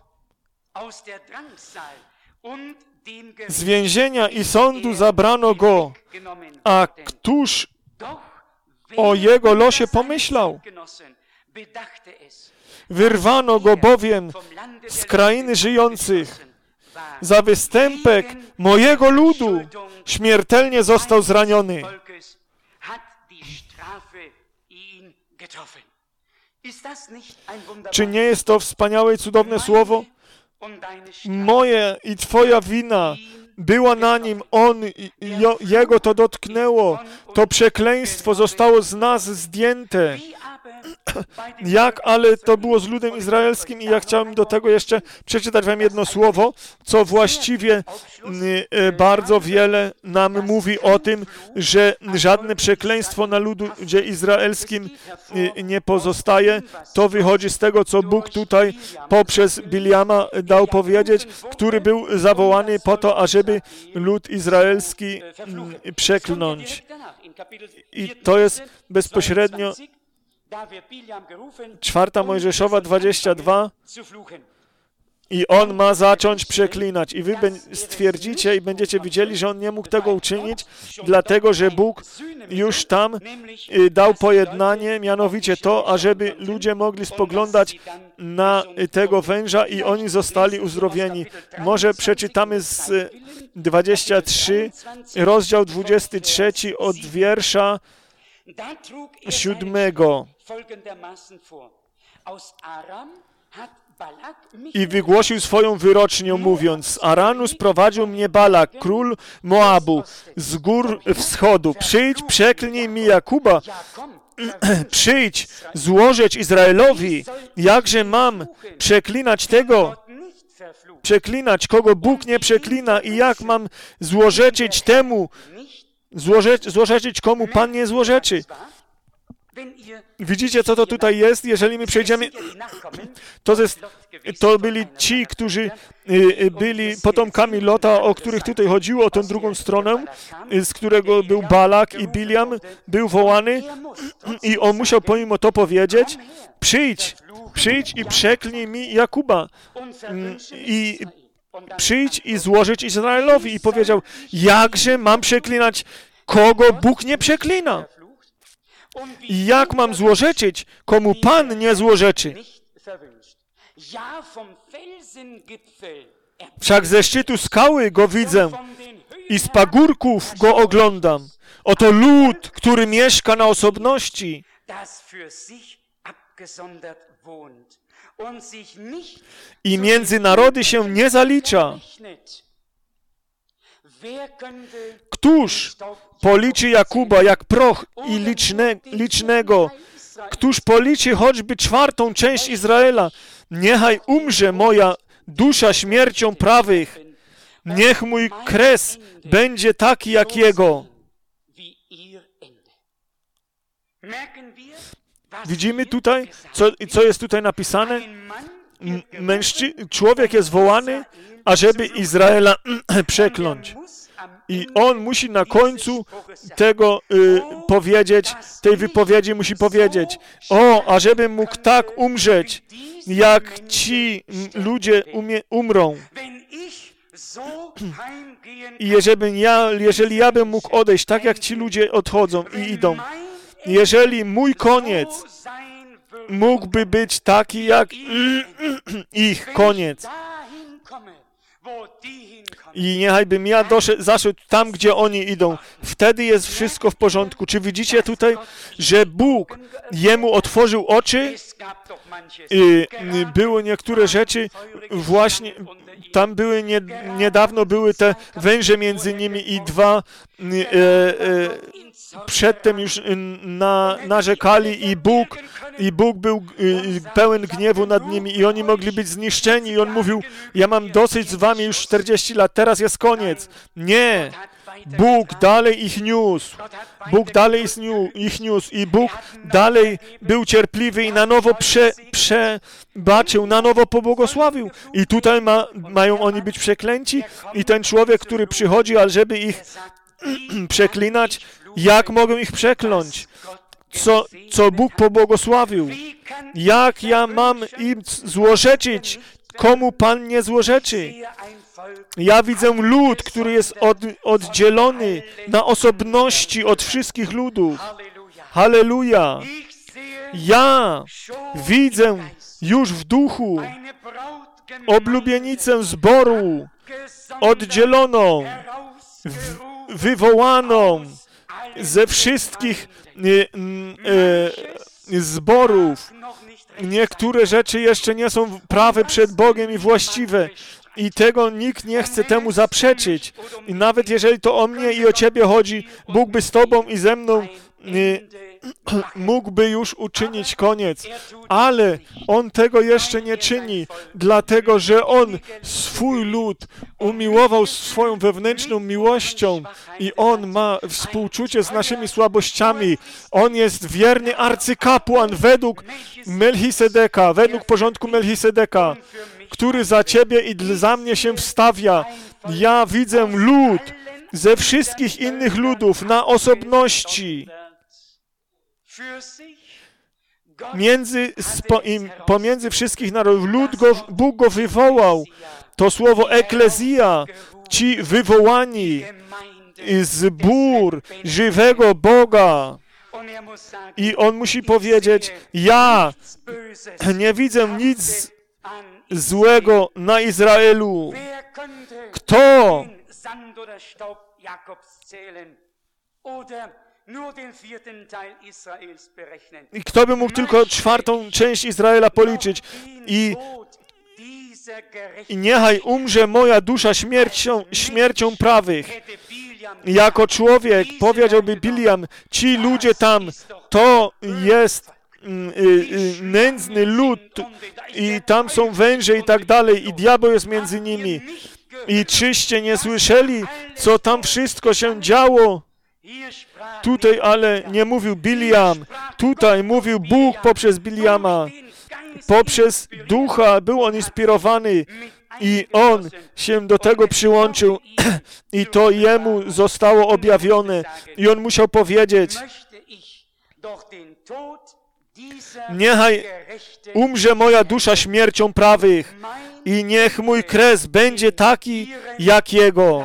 Z więzienia i sądu zabrano Go, a któż o Jego losie pomyślał? Wyrwano Go bowiem z krainy żyjących. Za występek mojego ludu śmiertelnie został zraniony. Czy nie jest to wspaniałe i cudowne słowo? Moje i Twoja wina była na Nim, On, jo, Jego to dotknęło, to przekleństwo zostało z nas zdjęte. Jak, ale to było z ludem izraelskim i ja chciałem do tego jeszcze przeczytać wam jedno słowo, co właściwie bardzo wiele nam mówi o tym, że żadne przekleństwo na ludzie izraelskim nie pozostaje. To wychodzi z tego, co Bóg tutaj poprzez Biliama dał powiedzieć, który był zawołany po to, ażeby lud izraelski przeklnąć. I to jest bezpośrednio Czwarta Mojżeszowa dwadzieścia dwa i on ma zacząć przeklinać. I wy stwierdzicie i będziecie widzieli, że on nie mógł tego uczynić, dlatego że Bóg już tam dał pojednanie, mianowicie to, ażeby ludzie mogli spoglądać na tego węża i oni zostali uzdrowieni. Może przeczytamy z dwudziestego trzeciego, rozdział dwudziesty trzeci od wiersza siódmego. I wygłosił swoją wyrocznię, mówiąc: z Aranu sprowadził mnie Balak, król Moabu, z gór wschodu. Przyjdź, przeklnij mi Jakuba, przyjdź, złożyć Izraelowi. Jakże mam przeklinać tego, przeklinać, kogo Bóg nie przeklina, i jak mam złorzeczyć temu, złorze, złorzeczyć komu Pan nie złorzeczy. Widzicie, co to tutaj jest? Jeżeli my przejdziemy, to, jest, to byli ci, którzy byli potomkami Lota, o których tutaj chodziło, o tę drugą stronę, z którego był Balak i Biliam, był wołany i on musiał pomimo to powiedzieć: przyjdź, przyjdź i przeklnij mi Jakuba i przyjdź i złożyć Izraelowi. I powiedział: jakże mam przeklinać, kogo Bóg nie przeklina? I jak mam złorzeczyć, komu Pan nie złorzeczy? Wszak ze szczytu skały go widzę i z pagórków go oglądam. Oto lud, który mieszka na osobności i między narody się nie zalicza. Któż policzy Jakuba jak proch i liczne, licznego? Któż policzy choćby czwartą część Izraela? Niechaj umrze moja dusza śmiercią prawych. Niech mój kres będzie taki jak jego. Widzimy tutaj, co, co jest tutaj napisane? Mężczy... Człowiek jest wołany, ażeby Izraela przekląć. I on musi na końcu tego y, powiedzieć, tej wypowiedzi musi powiedzieć: o, ażebym mógł tak umrzeć, jak ci ludzie umie, umrą. I jeżeli ja, jeżeli ja bym mógł odejść, tak jak ci ludzie odchodzą i idą, jeżeli mój koniec mógłby być taki jak ich koniec, i niechajbym ja doszedł, zaszedł tam, gdzie oni idą, wtedy jest wszystko w porządku. Czy widzicie tutaj, że Bóg jemu otworzył oczy? I były niektóre rzeczy, właśnie tam były, nie, niedawno były te węże między nimi i dwa e, e, przedtem już na, narzekali i Bóg, i Bóg był e, pełen gniewu nad nimi i oni mogli być zniszczeni i on mówił, ja mam dosyć z wami już czterdzieści lat, teraz jest koniec. Nie! Bóg dalej ich niósł. Bóg dalej ich niósł i Bóg dalej był cierpliwy i na nowo prze, przebaczył, na nowo pobłogosławił. I tutaj ma, mają oni być przeklęci i ten człowiek, który przychodzi, ale żeby ich przeklinać, jak mogą ich przekląć? Co, co Bóg pobłogosławił? Jak ja mam im złorzeczyć, komu Pan nie złorzeczy? Ja widzę lud, który jest od, oddzielony na osobności od wszystkich ludów. Halleluja! Ja widzę już w duchu oblubienicę zboru, oddzieloną, w, wywołaną ze wszystkich e, e, zborów. Niektóre rzeczy jeszcze nie są prawe przed Bogiem i właściwe. I tego nikt nie chce temu zaprzeczyć. I nawet jeżeli to o mnie i o ciebie chodzi, Bóg by z tobą i ze mną nie, mógłby już uczynić koniec. Ale On tego jeszcze nie czyni, dlatego że On swój lud umiłował swoją wewnętrzną miłością i On ma współczucie z naszymi słabościami. On jest wierny arcykapłan według Melchisedeka, według porządku Melchisedeka, który za ciebie i za mnie się wstawia. Ja widzę lud ze wszystkich innych ludów na osobności. Między, spo, im, pomiędzy wszystkich narodów lud go, Bóg go wywołał. To słowo eklezja, ci wywołani, zbór żywego Boga. I on musi powiedzieć, ja nie widzę nic złego na Izraelu. Kto I kto by mógł tylko czwartą część Izraela policzyć? I, i niechaj umrze moja dusza śmiercią, śmiercią prawych. Jako człowiek powiedziałby Biliam, ci ludzie tam, to jest nędzny lud i tam są węże i tak dalej i diabeł jest między nimi. I czyście nie słyszeli, co tam wszystko się działo? Tutaj ale nie mówił Biliam, tutaj mówił Bóg poprzez Biliama. Poprzez ducha był on inspirowany i on się do tego przyłączył i to jemu zostało objawione i on musiał powiedzieć, niechaj umrze moja dusza śmiercią prawych i niech mój kres będzie taki jak jego.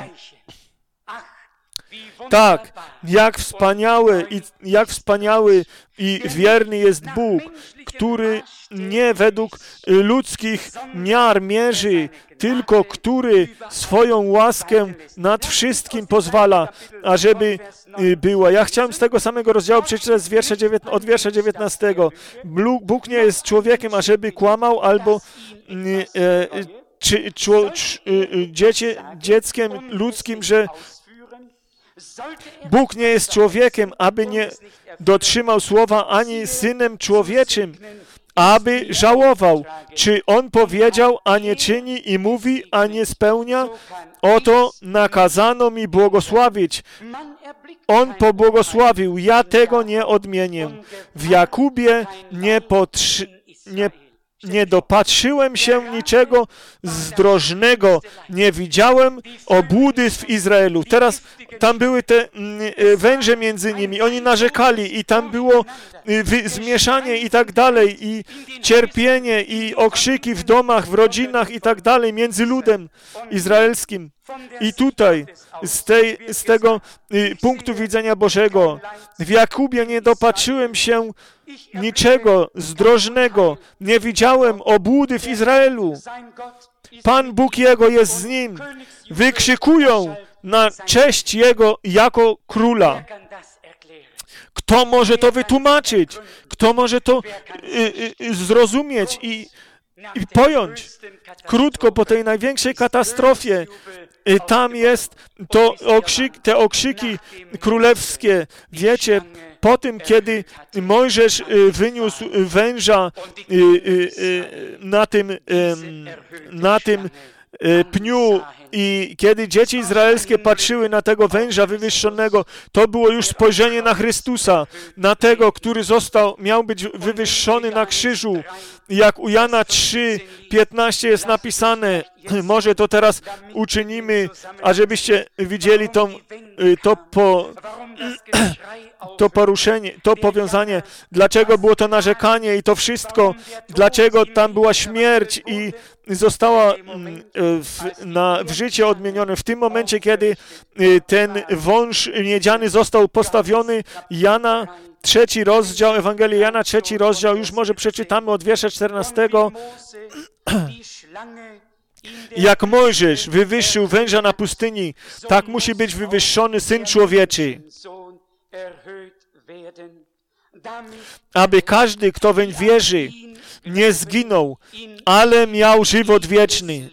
Tak, jak wspaniały i jak wspaniały i wierny jest Bóg, który nie według ludzkich miar mierzy, tylko który swoją łaskę nad wszystkim pozwala, ażeby była. Ja chciałem z tego samego rozdziału przeczytać z wiersza od wiersza dziewiętnastego. Bóg nie jest człowiekiem, ażeby kłamał, albo e, czy, czy, czy, dziecię, dzieckiem ludzkim, że Bóg nie jest człowiekiem, aby nie dotrzymał słowa, ani synem człowieczym, aby żałował. Czy On powiedział, a nie czyni i mówi, a nie spełnia? Oto nakazano mi błogosławić. On pobłogosławił, ja tego nie odmienię. W Jakubie nie, potrzy, nie Nie dopatrzyłem się niczego zdrożnego, nie widziałem obłudy w Izraelu. Teraz tam były te węże między nimi, oni narzekali i tam było zmieszanie i tak dalej, i cierpienie, i okrzyki w domach, w rodzinach i tak dalej, między ludem izraelskim. I tutaj, z, tej, z tego y, punktu widzenia Bożego, w Jakubie nie dopatrzyłem się niczego zdrożnego, nie widziałem obłudy w Izraelu. Pan Bóg Jego jest z nim. Wykrzykują na cześć Jego jako króla. Kto może to wytłumaczyć? Kto może to y, y, zrozumieć i, i pojąć? Krótko po tej największej katastrofie, y, tam jest to okrzyk, te okrzyki królewskie. Wiecie, po tym, kiedy Mojżesz y, wyniósł węża y, y, y, na tym, y, na tym y, pniu i kiedy dzieci izraelskie patrzyły na tego węża wywyższonego, to było już spojrzenie na Chrystusa, na tego, który został, miał być wywyższony na krzyżu. Jak u Jana trzy, piętnaście jest napisane, może to teraz uczynimy, ażebyście widzieli tą, to, po, to poruszenie, to powiązanie, dlaczego było to narzekanie i to wszystko, dlaczego tam była śmierć i została w, na, w życie odmienione. W tym momencie, kiedy ten wąż miedziany został postawiony, Jana trzeci rozdział, Ewangelii Jana, trzeci rozdział, już może przeczytamy od wiersza czternastego. Jak Mojżesz wywyższył węża na pustyni, tak musi być wywyższony Syn Człowieczy, aby każdy, kto weń wierzy, nie zginął, ale miał żywot wieczny.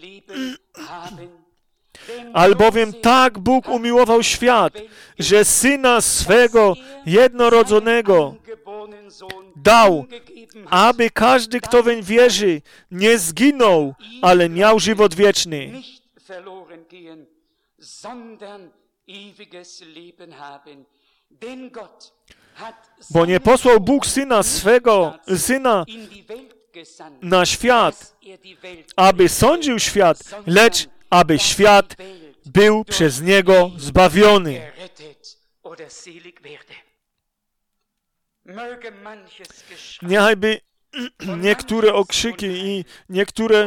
Albowiem tak Bóg umiłował świat, że Syna swego jednorodzonego dał, aby każdy, kto weń wierzy, nie zginął, ale miał żywot wieczny. Bo nie posłał Bóg Syna swego, Syna na świat, aby sądził świat, lecz aby świat był przez Niego zbawiony. Niechajby niektóre okrzyki i niektóre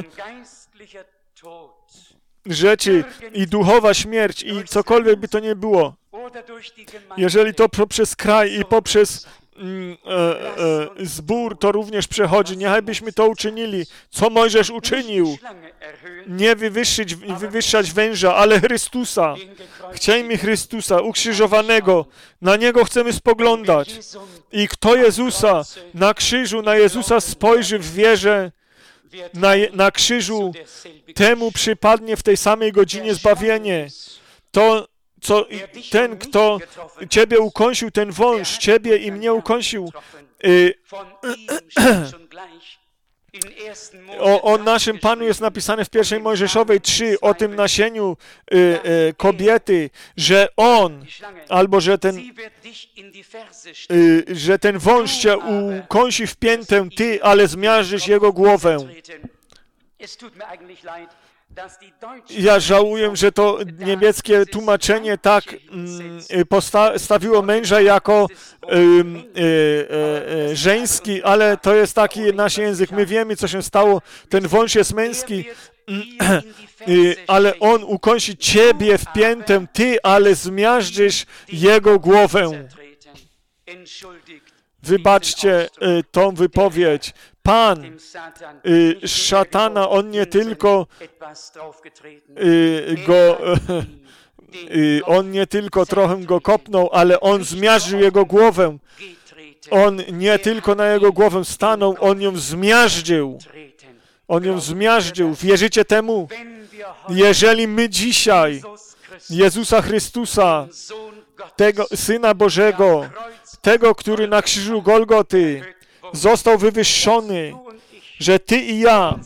rzeczy i duchowa śmierć i cokolwiek by to nie było, jeżeli to poprzez kraj i poprzez mm, e, e, zbór to również przechodzi, niechajbyśmy to uczynili, co Mojżesz uczynił. Nie wywyższyć, wywyższać węża, ale Chrystusa. Chciejmy Chrystusa ukrzyżowanego. Na Niego chcemy spoglądać. I kto Jezusa na krzyżu, na Jezusa spojrzy w wierze, na, na krzyżu, temu przypadnie w tej samej godzinie zbawienie. To, co ten, kto Ciebie ukąsił, ten wąż, Ciebie i mnie ukąsił, y, O, o naszym Panu jest napisane w pierwszej Mojżeszowej trzy, o tym nasieniu y, y, kobiety, że On, albo że ten, y, że ten wąż cię ukąsi w piętę, ty, ale zmiażdżysz jego głowę. Ja żałuję, że to niemieckie tłumaczenie tak mm, postawiło męża jako y, y, y, y, żeński, ale to jest taki nasz język. My wiemy, co się stało. Ten wąż jest męski, y, ale on ukąsi ciebie w piętę, ty, ale zmiażdżysz jego głowę. Wybaczcie y, tą wypowiedź. Pan y, szatana, on nie tylko y, go, y, on nie tylko trochę go kopnął, ale on zmiażdżył jego głowę. On nie tylko na jego głowę stanął, on ją zmiażdżył. On ją zmiażdżył. Wierzycie temu? Jeżeli my dzisiaj Jezusa Chrystusa, tego Syna Bożego, tego, który na krzyżu Golgoty został wywyższony, że Ty i ja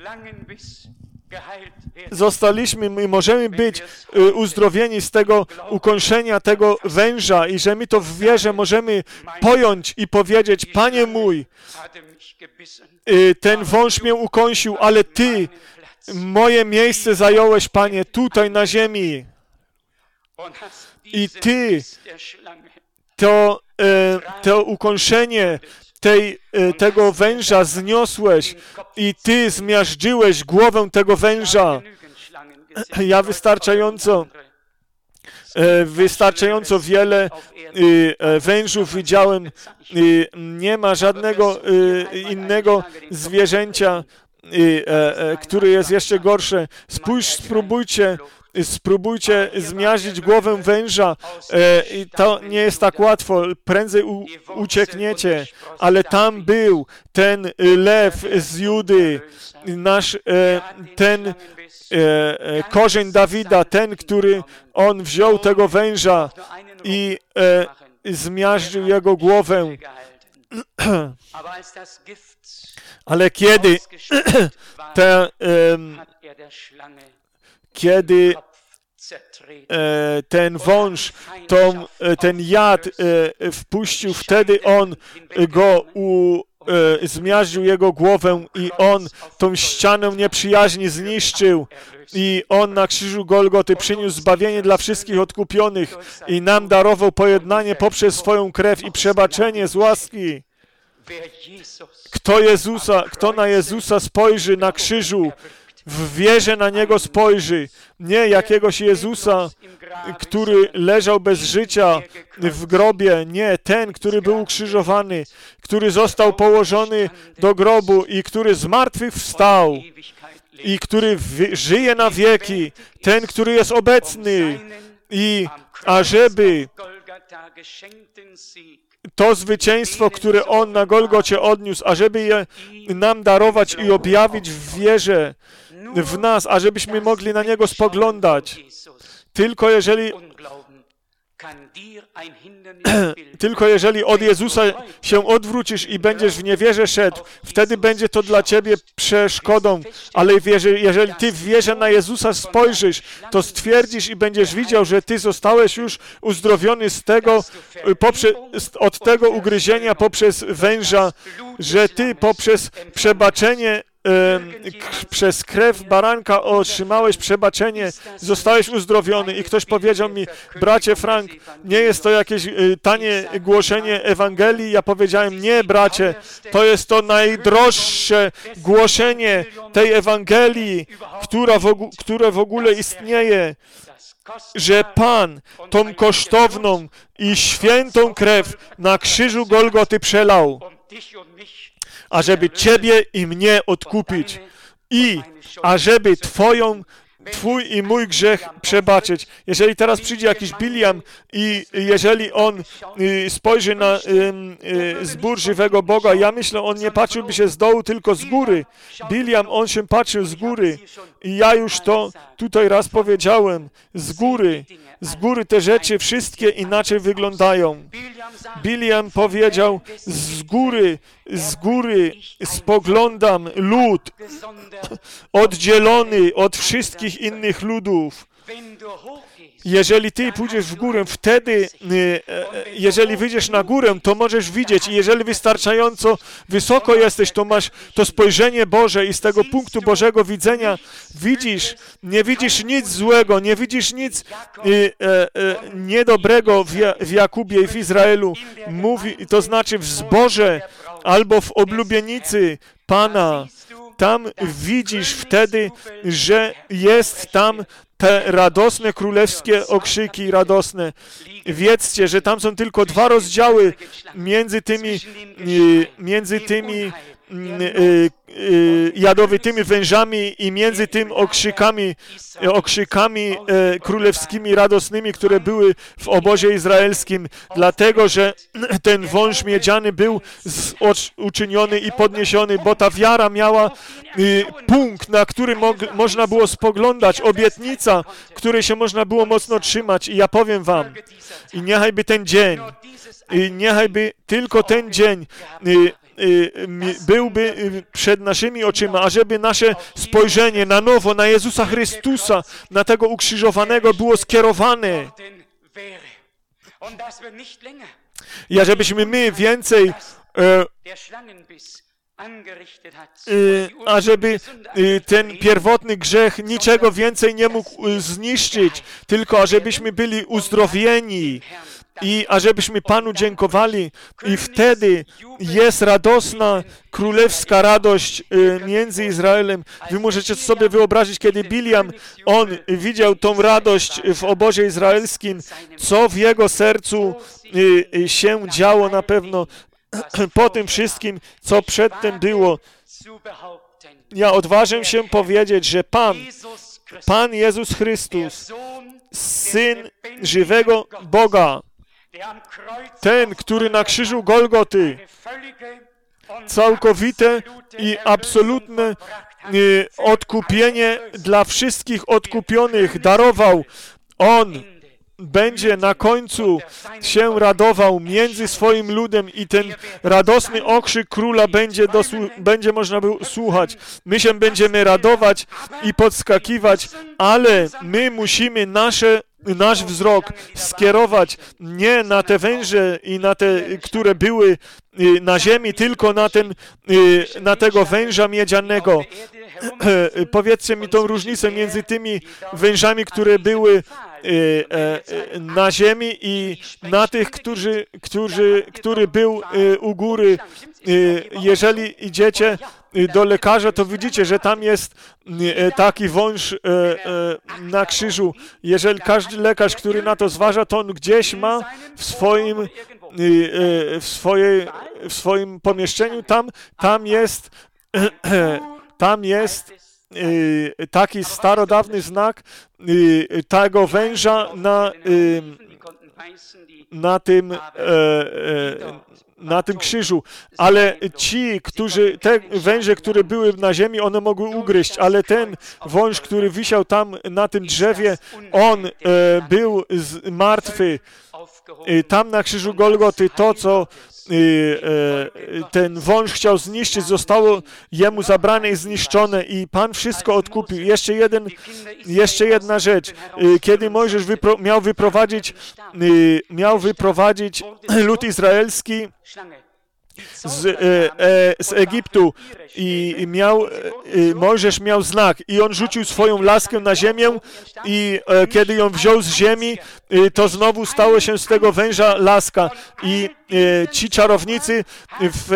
zostaliśmy i możemy być y, uzdrowieni z tego ukąszenia, tego węża i że my to w wierze możemy pojąć i powiedzieć: Panie mój, y, ten wąż mnie ukąsił, ale Ty moje miejsce zająłeś, Panie, tutaj na ziemi. I Ty to, y, to ukąszenie tej, tego węża zniosłeś i Ty zmiażdżyłeś głowę tego węża. ja wystarczająco wystarczająco wiele wężów widziałem. Nie ma żadnego innego zwierzęcia, które jest jeszcze gorsze. Spójrz, spróbujcie, spróbujcie zmiażdżyć głowę węża. To nie jest tak łatwo. Prędzej u, uciekniecie. Ale tam był ten lew z Judy, nasz ten korzeń Dawida, ten, który on wziął tego węża i e, zmiażdżył jego głowę. Ale kiedy te, e, kiedy e, ten wąż, tą, ten jad e, wpuścił, wtedy on go u zmiażdżył jego głowę i on tą ścianę nieprzyjaźni zniszczył i on na krzyżu Golgoty przyniósł zbawienie dla wszystkich odkupionych i nam darował pojednanie poprzez swoją krew i przebaczenie z łaski. Kto Jezusa, kto na Jezusa spojrzy na krzyżu, w wierze na Niego spojrzy, nie jakiegoś Jezusa, który leżał bez życia w grobie, nie, ten, który był ukrzyżowany, który został położony do grobu i który z martwych wstał i który w, żyje na wieki, ten, który jest obecny i ażeby to zwycięstwo, które On na Golgocie odniósł, ażeby je nam darować i objawić w wierze w nas, ażebyśmy mogli na Niego spoglądać. Tylko jeżeli Tylko jeżeli od Jezusa się odwrócisz i będziesz w niewierze szedł, wtedy będzie to dla ciebie przeszkodą. Ale jeżeli ty w wierze na Jezusa spojrzysz, to stwierdzisz i będziesz widział, że ty zostałeś już uzdrowiony z tego, poprzez, od tego ugryzienia poprzez węża, że ty poprzez przebaczenie przez krew baranka otrzymałeś przebaczenie, zostałeś uzdrowiony. I ktoś powiedział mi: bracie Frank, nie jest to jakieś tanie głoszenie Ewangelii? Ja powiedziałem: nie, bracie, to jest to najdroższe głoszenie tej Ewangelii, która w ogóle, które w ogóle istnieje, że Pan tą kosztowną i świętą krew na krzyżu Golgoty przelał, ażeby ciebie i mnie odkupić i ażeby twoją, twój i mój grzech przebaczyć. Jeżeli teraz przyjdzie jakiś Biliam i jeżeli on y, spojrzy na y, y, zbór żywego Boga, ja myślę, on nie patrzyłby się z dołu, tylko z góry. Biliam, on się patrzył z góry i ja już to tutaj raz powiedziałem, z góry. Z góry te rzeczy wszystkie inaczej wyglądają. Biliam powiedział: z góry, z góry spoglądam lud oddzielony od wszystkich innych ludów. Jeżeli ty pójdziesz w górę, wtedy, jeżeli wyjdziesz na górę, to możesz widzieć. I jeżeli wystarczająco wysoko jesteś, to masz to spojrzenie Boże i z tego punktu Bożego widzenia widzisz, nie widzisz nic złego, nie widzisz nic e, e, niedobrego w, w Jakubie i w Izraelu. Mówi, to znaczy w zborze albo w oblubienicy Pana. Tam widzisz wtedy, że jest tam te radosne, królewskie okrzyki radosne. Wiedzcie, że tam są tylko dwa rozdziały między tymi, między tymi jadowytymi wężami i między tym okrzykami, okrzykami królewskimi, radosnymi, które były w obozie izraelskim, dlatego, że ten wąż miedziany był uczyniony i podniesiony, bo ta wiara miała punkt, na który mo można było spoglądać, obietnica, której się można było mocno trzymać. I ja powiem wam, i niechajby ten dzień, i niechajby tylko ten dzień byłby przed naszymi oczyma, ażeby nasze spojrzenie na nowo na Jezusa Chrystusa, na tego ukrzyżowanego było skierowane. I ażebyśmy my więcej e, ażeby ten pierwotny grzech niczego więcej nie mógł zniszczyć, tylko ażebyśmy byli uzdrowieni i ażebyśmy Panu dziękowali i wtedy jest radosna, królewska radość y, między Izraelem. Wy możecie sobie wyobrazić, kiedy Biliam, on widział tą radość w obozie izraelskim, co w jego sercu y, y, się działo na pewno po tym wszystkim, co przedtem było. Ja odważę się powiedzieć, że Pan, Pan Jezus Chrystus, Syn żywego Boga, ten, który na krzyżu Golgoty całkowite i absolutne y, odkupienie dla wszystkich odkupionych darował. On będzie na końcu się radował między swoim ludem i ten radosny okrzyk króla będzie, dosłu- będzie można było słuchać. My się będziemy radować i podskakiwać, ale my musimy nasze nasz wzrok skierować nie na te węże i na te, które były na ziemi, tylko na, ten, na tego węża miedzianego. Powiedzcie mi tą różnicę między tymi wężami, które były na ziemi i na tych, którzy, którzy, który był u góry. Jeżeli idziecie do lekarza, to widzicie, że tam jest taki wąż na krzyżu. Jeżeli każdy lekarz, który na to zważa, to on gdzieś ma w swoim, w swojej, w swoim pomieszczeniu, tam, tam jest, tam jest taki starodawny znak tego węża na, na tym na tym krzyżu, ale ci, którzy, te węże, które były na ziemi, one mogły ugryźć, ale ten wąż, który wisiał tam na tym drzewie, on e, był z, martwy. E, tam na krzyżu Golgoty to, co e, e, ten wąż chciał zniszczyć, zostało jemu zabrane i zniszczone i Pan wszystko odkupił. Jeszcze, jeden, jeszcze jedna rzecz. E, kiedy Mojżesz wypro, miał wyprowadzić, e, miał wyprowadzić lud izraelski z, e, e, z Egiptu i miał, e, Mojżesz miał znak i on rzucił swoją laskę na ziemię i e, kiedy ją wziął z ziemi, e, to znowu stało się z tego węża laska i e, ci czarownicy w,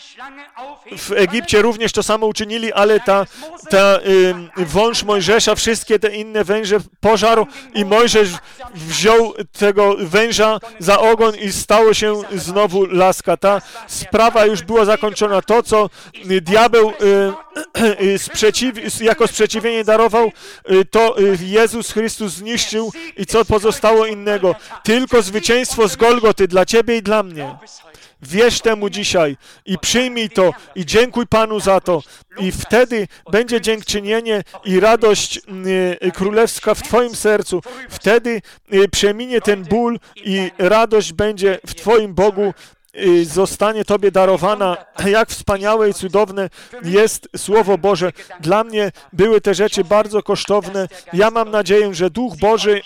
w Egipcie również to samo uczynili, ale ta, ta e, wąż Mojżesza, wszystkie te inne węże pożarł i Mojżesz wziął tego węża za ogon i stało się znowu laska. Ta sprawa już była zakończona. To, co diabeł e, e, sprzeciw, jako sprzeciwienie darował, e, to Jezus Chrystus zniszczył i co pozostało innego. Tylko zwycięstwo z Golgoty dla Ciebie i dla mnie. Wierz temu dzisiaj i przyjmij to i dziękuj Panu za to. I wtedy będzie dziękczynienie i radość y, królewska w Twoim sercu. Wtedy y, przeminie ten ból i radość będzie w Twoim Bogu, y, zostanie Tobie darowana. Jak wspaniałe i cudowne jest Słowo Boże. Dla mnie były te rzeczy bardzo kosztowne. Ja mam nadzieję, że Duch Boży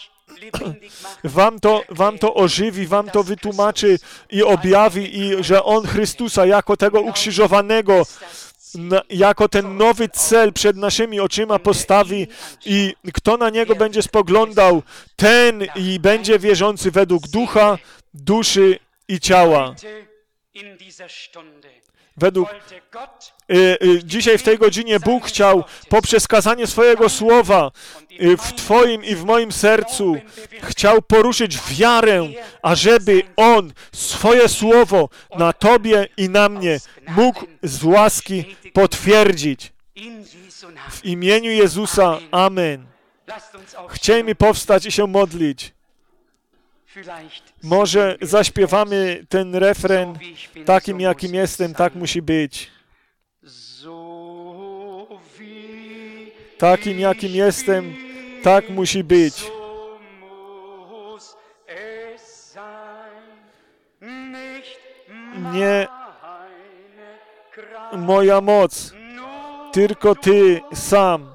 Wam to, wam to ożywi, wam to wytłumaczy i objawi, i że On Chrystusa jako tego ukrzyżowanego, na, jako ten nowy cel przed naszymi oczyma postawi i kto na Niego będzie spoglądał, ten i będzie wierzący według ducha, duszy i ciała. Według y, y, dzisiaj w tej godzinie Bóg chciał poprzez kazanie swojego słowa y, w Twoim i w moim sercu chciał poruszyć wiarę, ażeby On swoje słowo na Tobie i na mnie mógł z łaski potwierdzić. W imieniu Jezusa. Amen. Chciejmy powstać i się modlić. Może zaśpiewamy ten refren, takim jakim jestem, tak musi być. Takim jakim jestem, tak musi być. Nie moja moc, tylko Ty sam.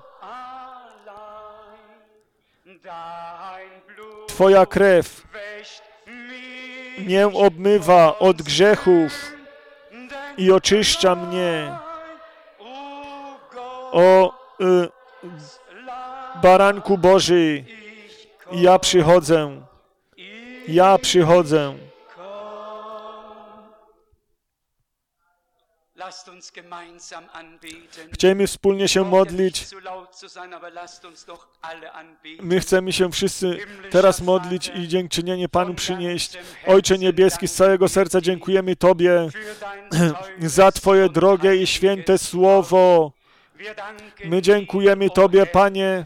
Twoja krew mnie obmywa od grzechów i oczyszcza mnie. O y, Baranku Boży, ja przychodzę. ja przychodzę. Chcemy wspólnie się modlić. My chcemy się wszyscy teraz modlić i dziękczynienie Panu przynieść. Ojcze Niebieski, z całego serca dziękujemy Tobie za Twoje drogie i święte Słowo. My dziękujemy Tobie, Panie,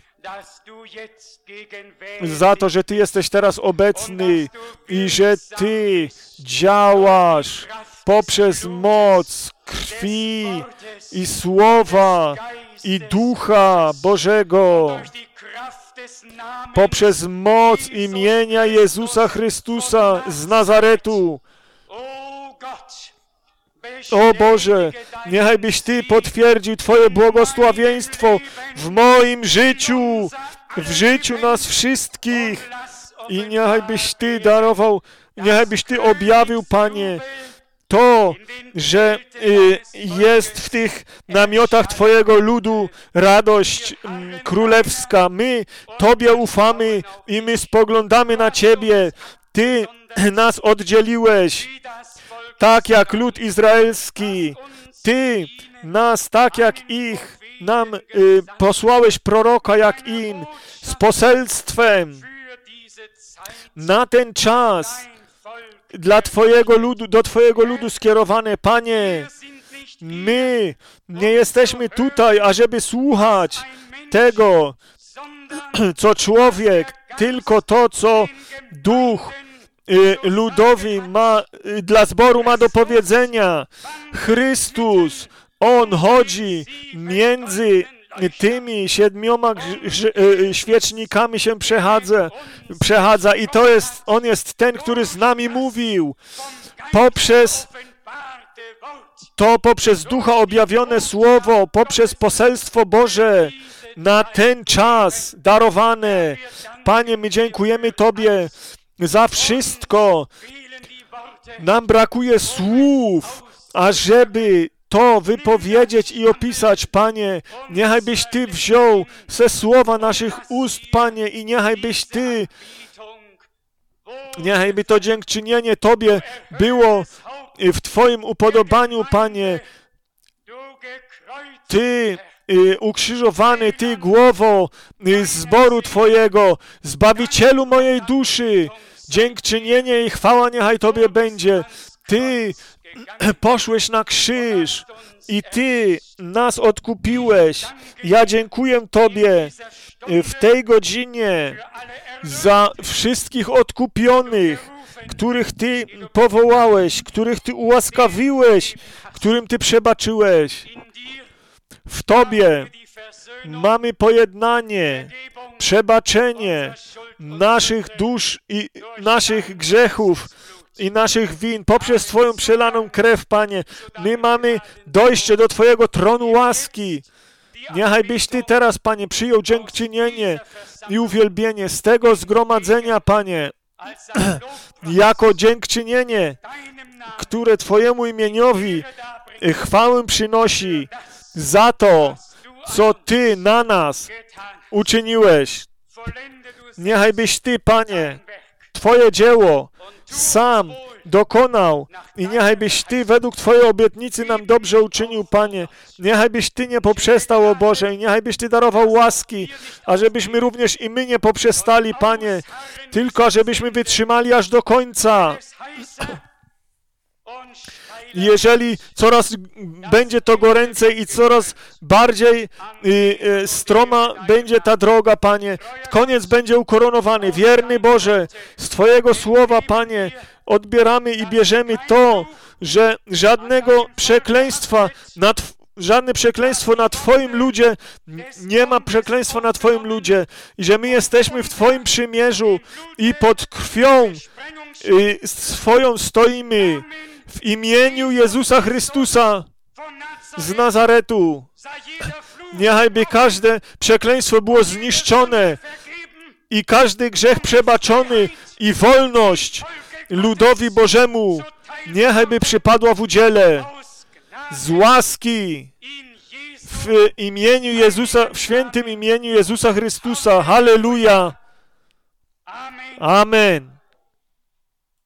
za to, że Ty jesteś teraz obecny i że Ty działasz poprzez moc krwi i słowa i Ducha Bożego, poprzez moc imienia Jezusa Chrystusa z Nazaretu. O Boże, niechaj byś Ty potwierdził Twoje błogosławieństwo w moim życiu, w życiu nas wszystkich i niechaj byś Ty darował, niechaj byś Ty objawił, Panie, to, że y, jest w tych namiotach Twojego ludu radość m, królewska. My Tobie ufamy i my spoglądamy na Ciebie. Ty nas oddzieliłeś, tak jak lud izraelski. Ty nas, tak jak ich, nam y, posłałeś proroka jak im, z poselstwem na ten czas, dla Twojego ludu, do Twojego ludu skierowane. Panie, my nie jesteśmy tutaj, ażeby słuchać tego, co człowiek, tylko to, co Duch y, ludowi ma, y, dla zboru ma do powiedzenia. Chrystus, On chodzi między tymi siedmioma świecznikami się przechadza, przechadza i to jest, On jest ten, który z nami mówił poprzez to, poprzez Ducha objawione Słowo, poprzez poselstwo Boże na ten czas darowane. Panie, my dziękujemy Tobie za wszystko. Nam brakuje słów, ażeby to wypowiedzieć i opisać, Panie. Niechaj byś Ty wziął ze słowa naszych ust, Panie, i niechaj byś Ty, niechaj by to dziękczynienie Tobie było w Twoim upodobaniu, Panie. Ty, y, ukrzyżowany, Ty głowo y, zboru Twojego, Zbawicielu mojej duszy, dziękczynienie i chwała niechaj Tobie będzie. Ty poszłeś na krzyż i Ty nas odkupiłeś. Ja dziękuję Tobie w tej godzinie za wszystkich odkupionych, których Ty powołałeś, których Ty ułaskawiłeś, którym Ty przebaczyłeś. W Tobie mamy pojednanie, przebaczenie naszych dusz i naszych grzechów i naszych win poprzez Twoją przelaną krew, Panie. My mamy dojście do Twojego tronu łaski. Niechaj byś Ty teraz, Panie, przyjął dziękczynienie i uwielbienie z tego zgromadzenia, Panie, jako dziękczynienie, które Twojemu imieniowi chwałę przynosi za to, co Ty na nas uczyniłeś. Niechaj byś Ty, Panie, Twoje dzieło sam dokonał i niechaj byś Ty według Twojej obietnicy nam dobrze uczynił, Panie. Niechaj byś Ty nie poprzestał, o Boże, i niechaj byś Ty darował łaski, ażebyśmy również i my nie poprzestali, Panie, tylko ażebyśmy wytrzymali aż do końca. Jeżeli coraz będzie to goręcej i coraz bardziej y, y, stroma będzie ta droga, Panie, koniec będzie ukoronowany. Wierny Boże, z Twojego słowa, Panie, odbieramy i bierzemy to, że żadnego przekleństwa nad Żadne przekleństwo na Twoim ludzie, nie ma przekleństwa na Twoim ludzie i że my jesteśmy w Twoim przymierzu i pod krwią y, swoją stoimy. W imieniu Jezusa Chrystusa z Nazaretu. Niechaj by każde przekleństwo było zniszczone i każdy grzech przebaczony i wolność ludowi Bożemu niechaj by przypadła w udziele z łaski w imieniu Jezusa, w świętym imieniu Jezusa Chrystusa. Halleluja. Amen.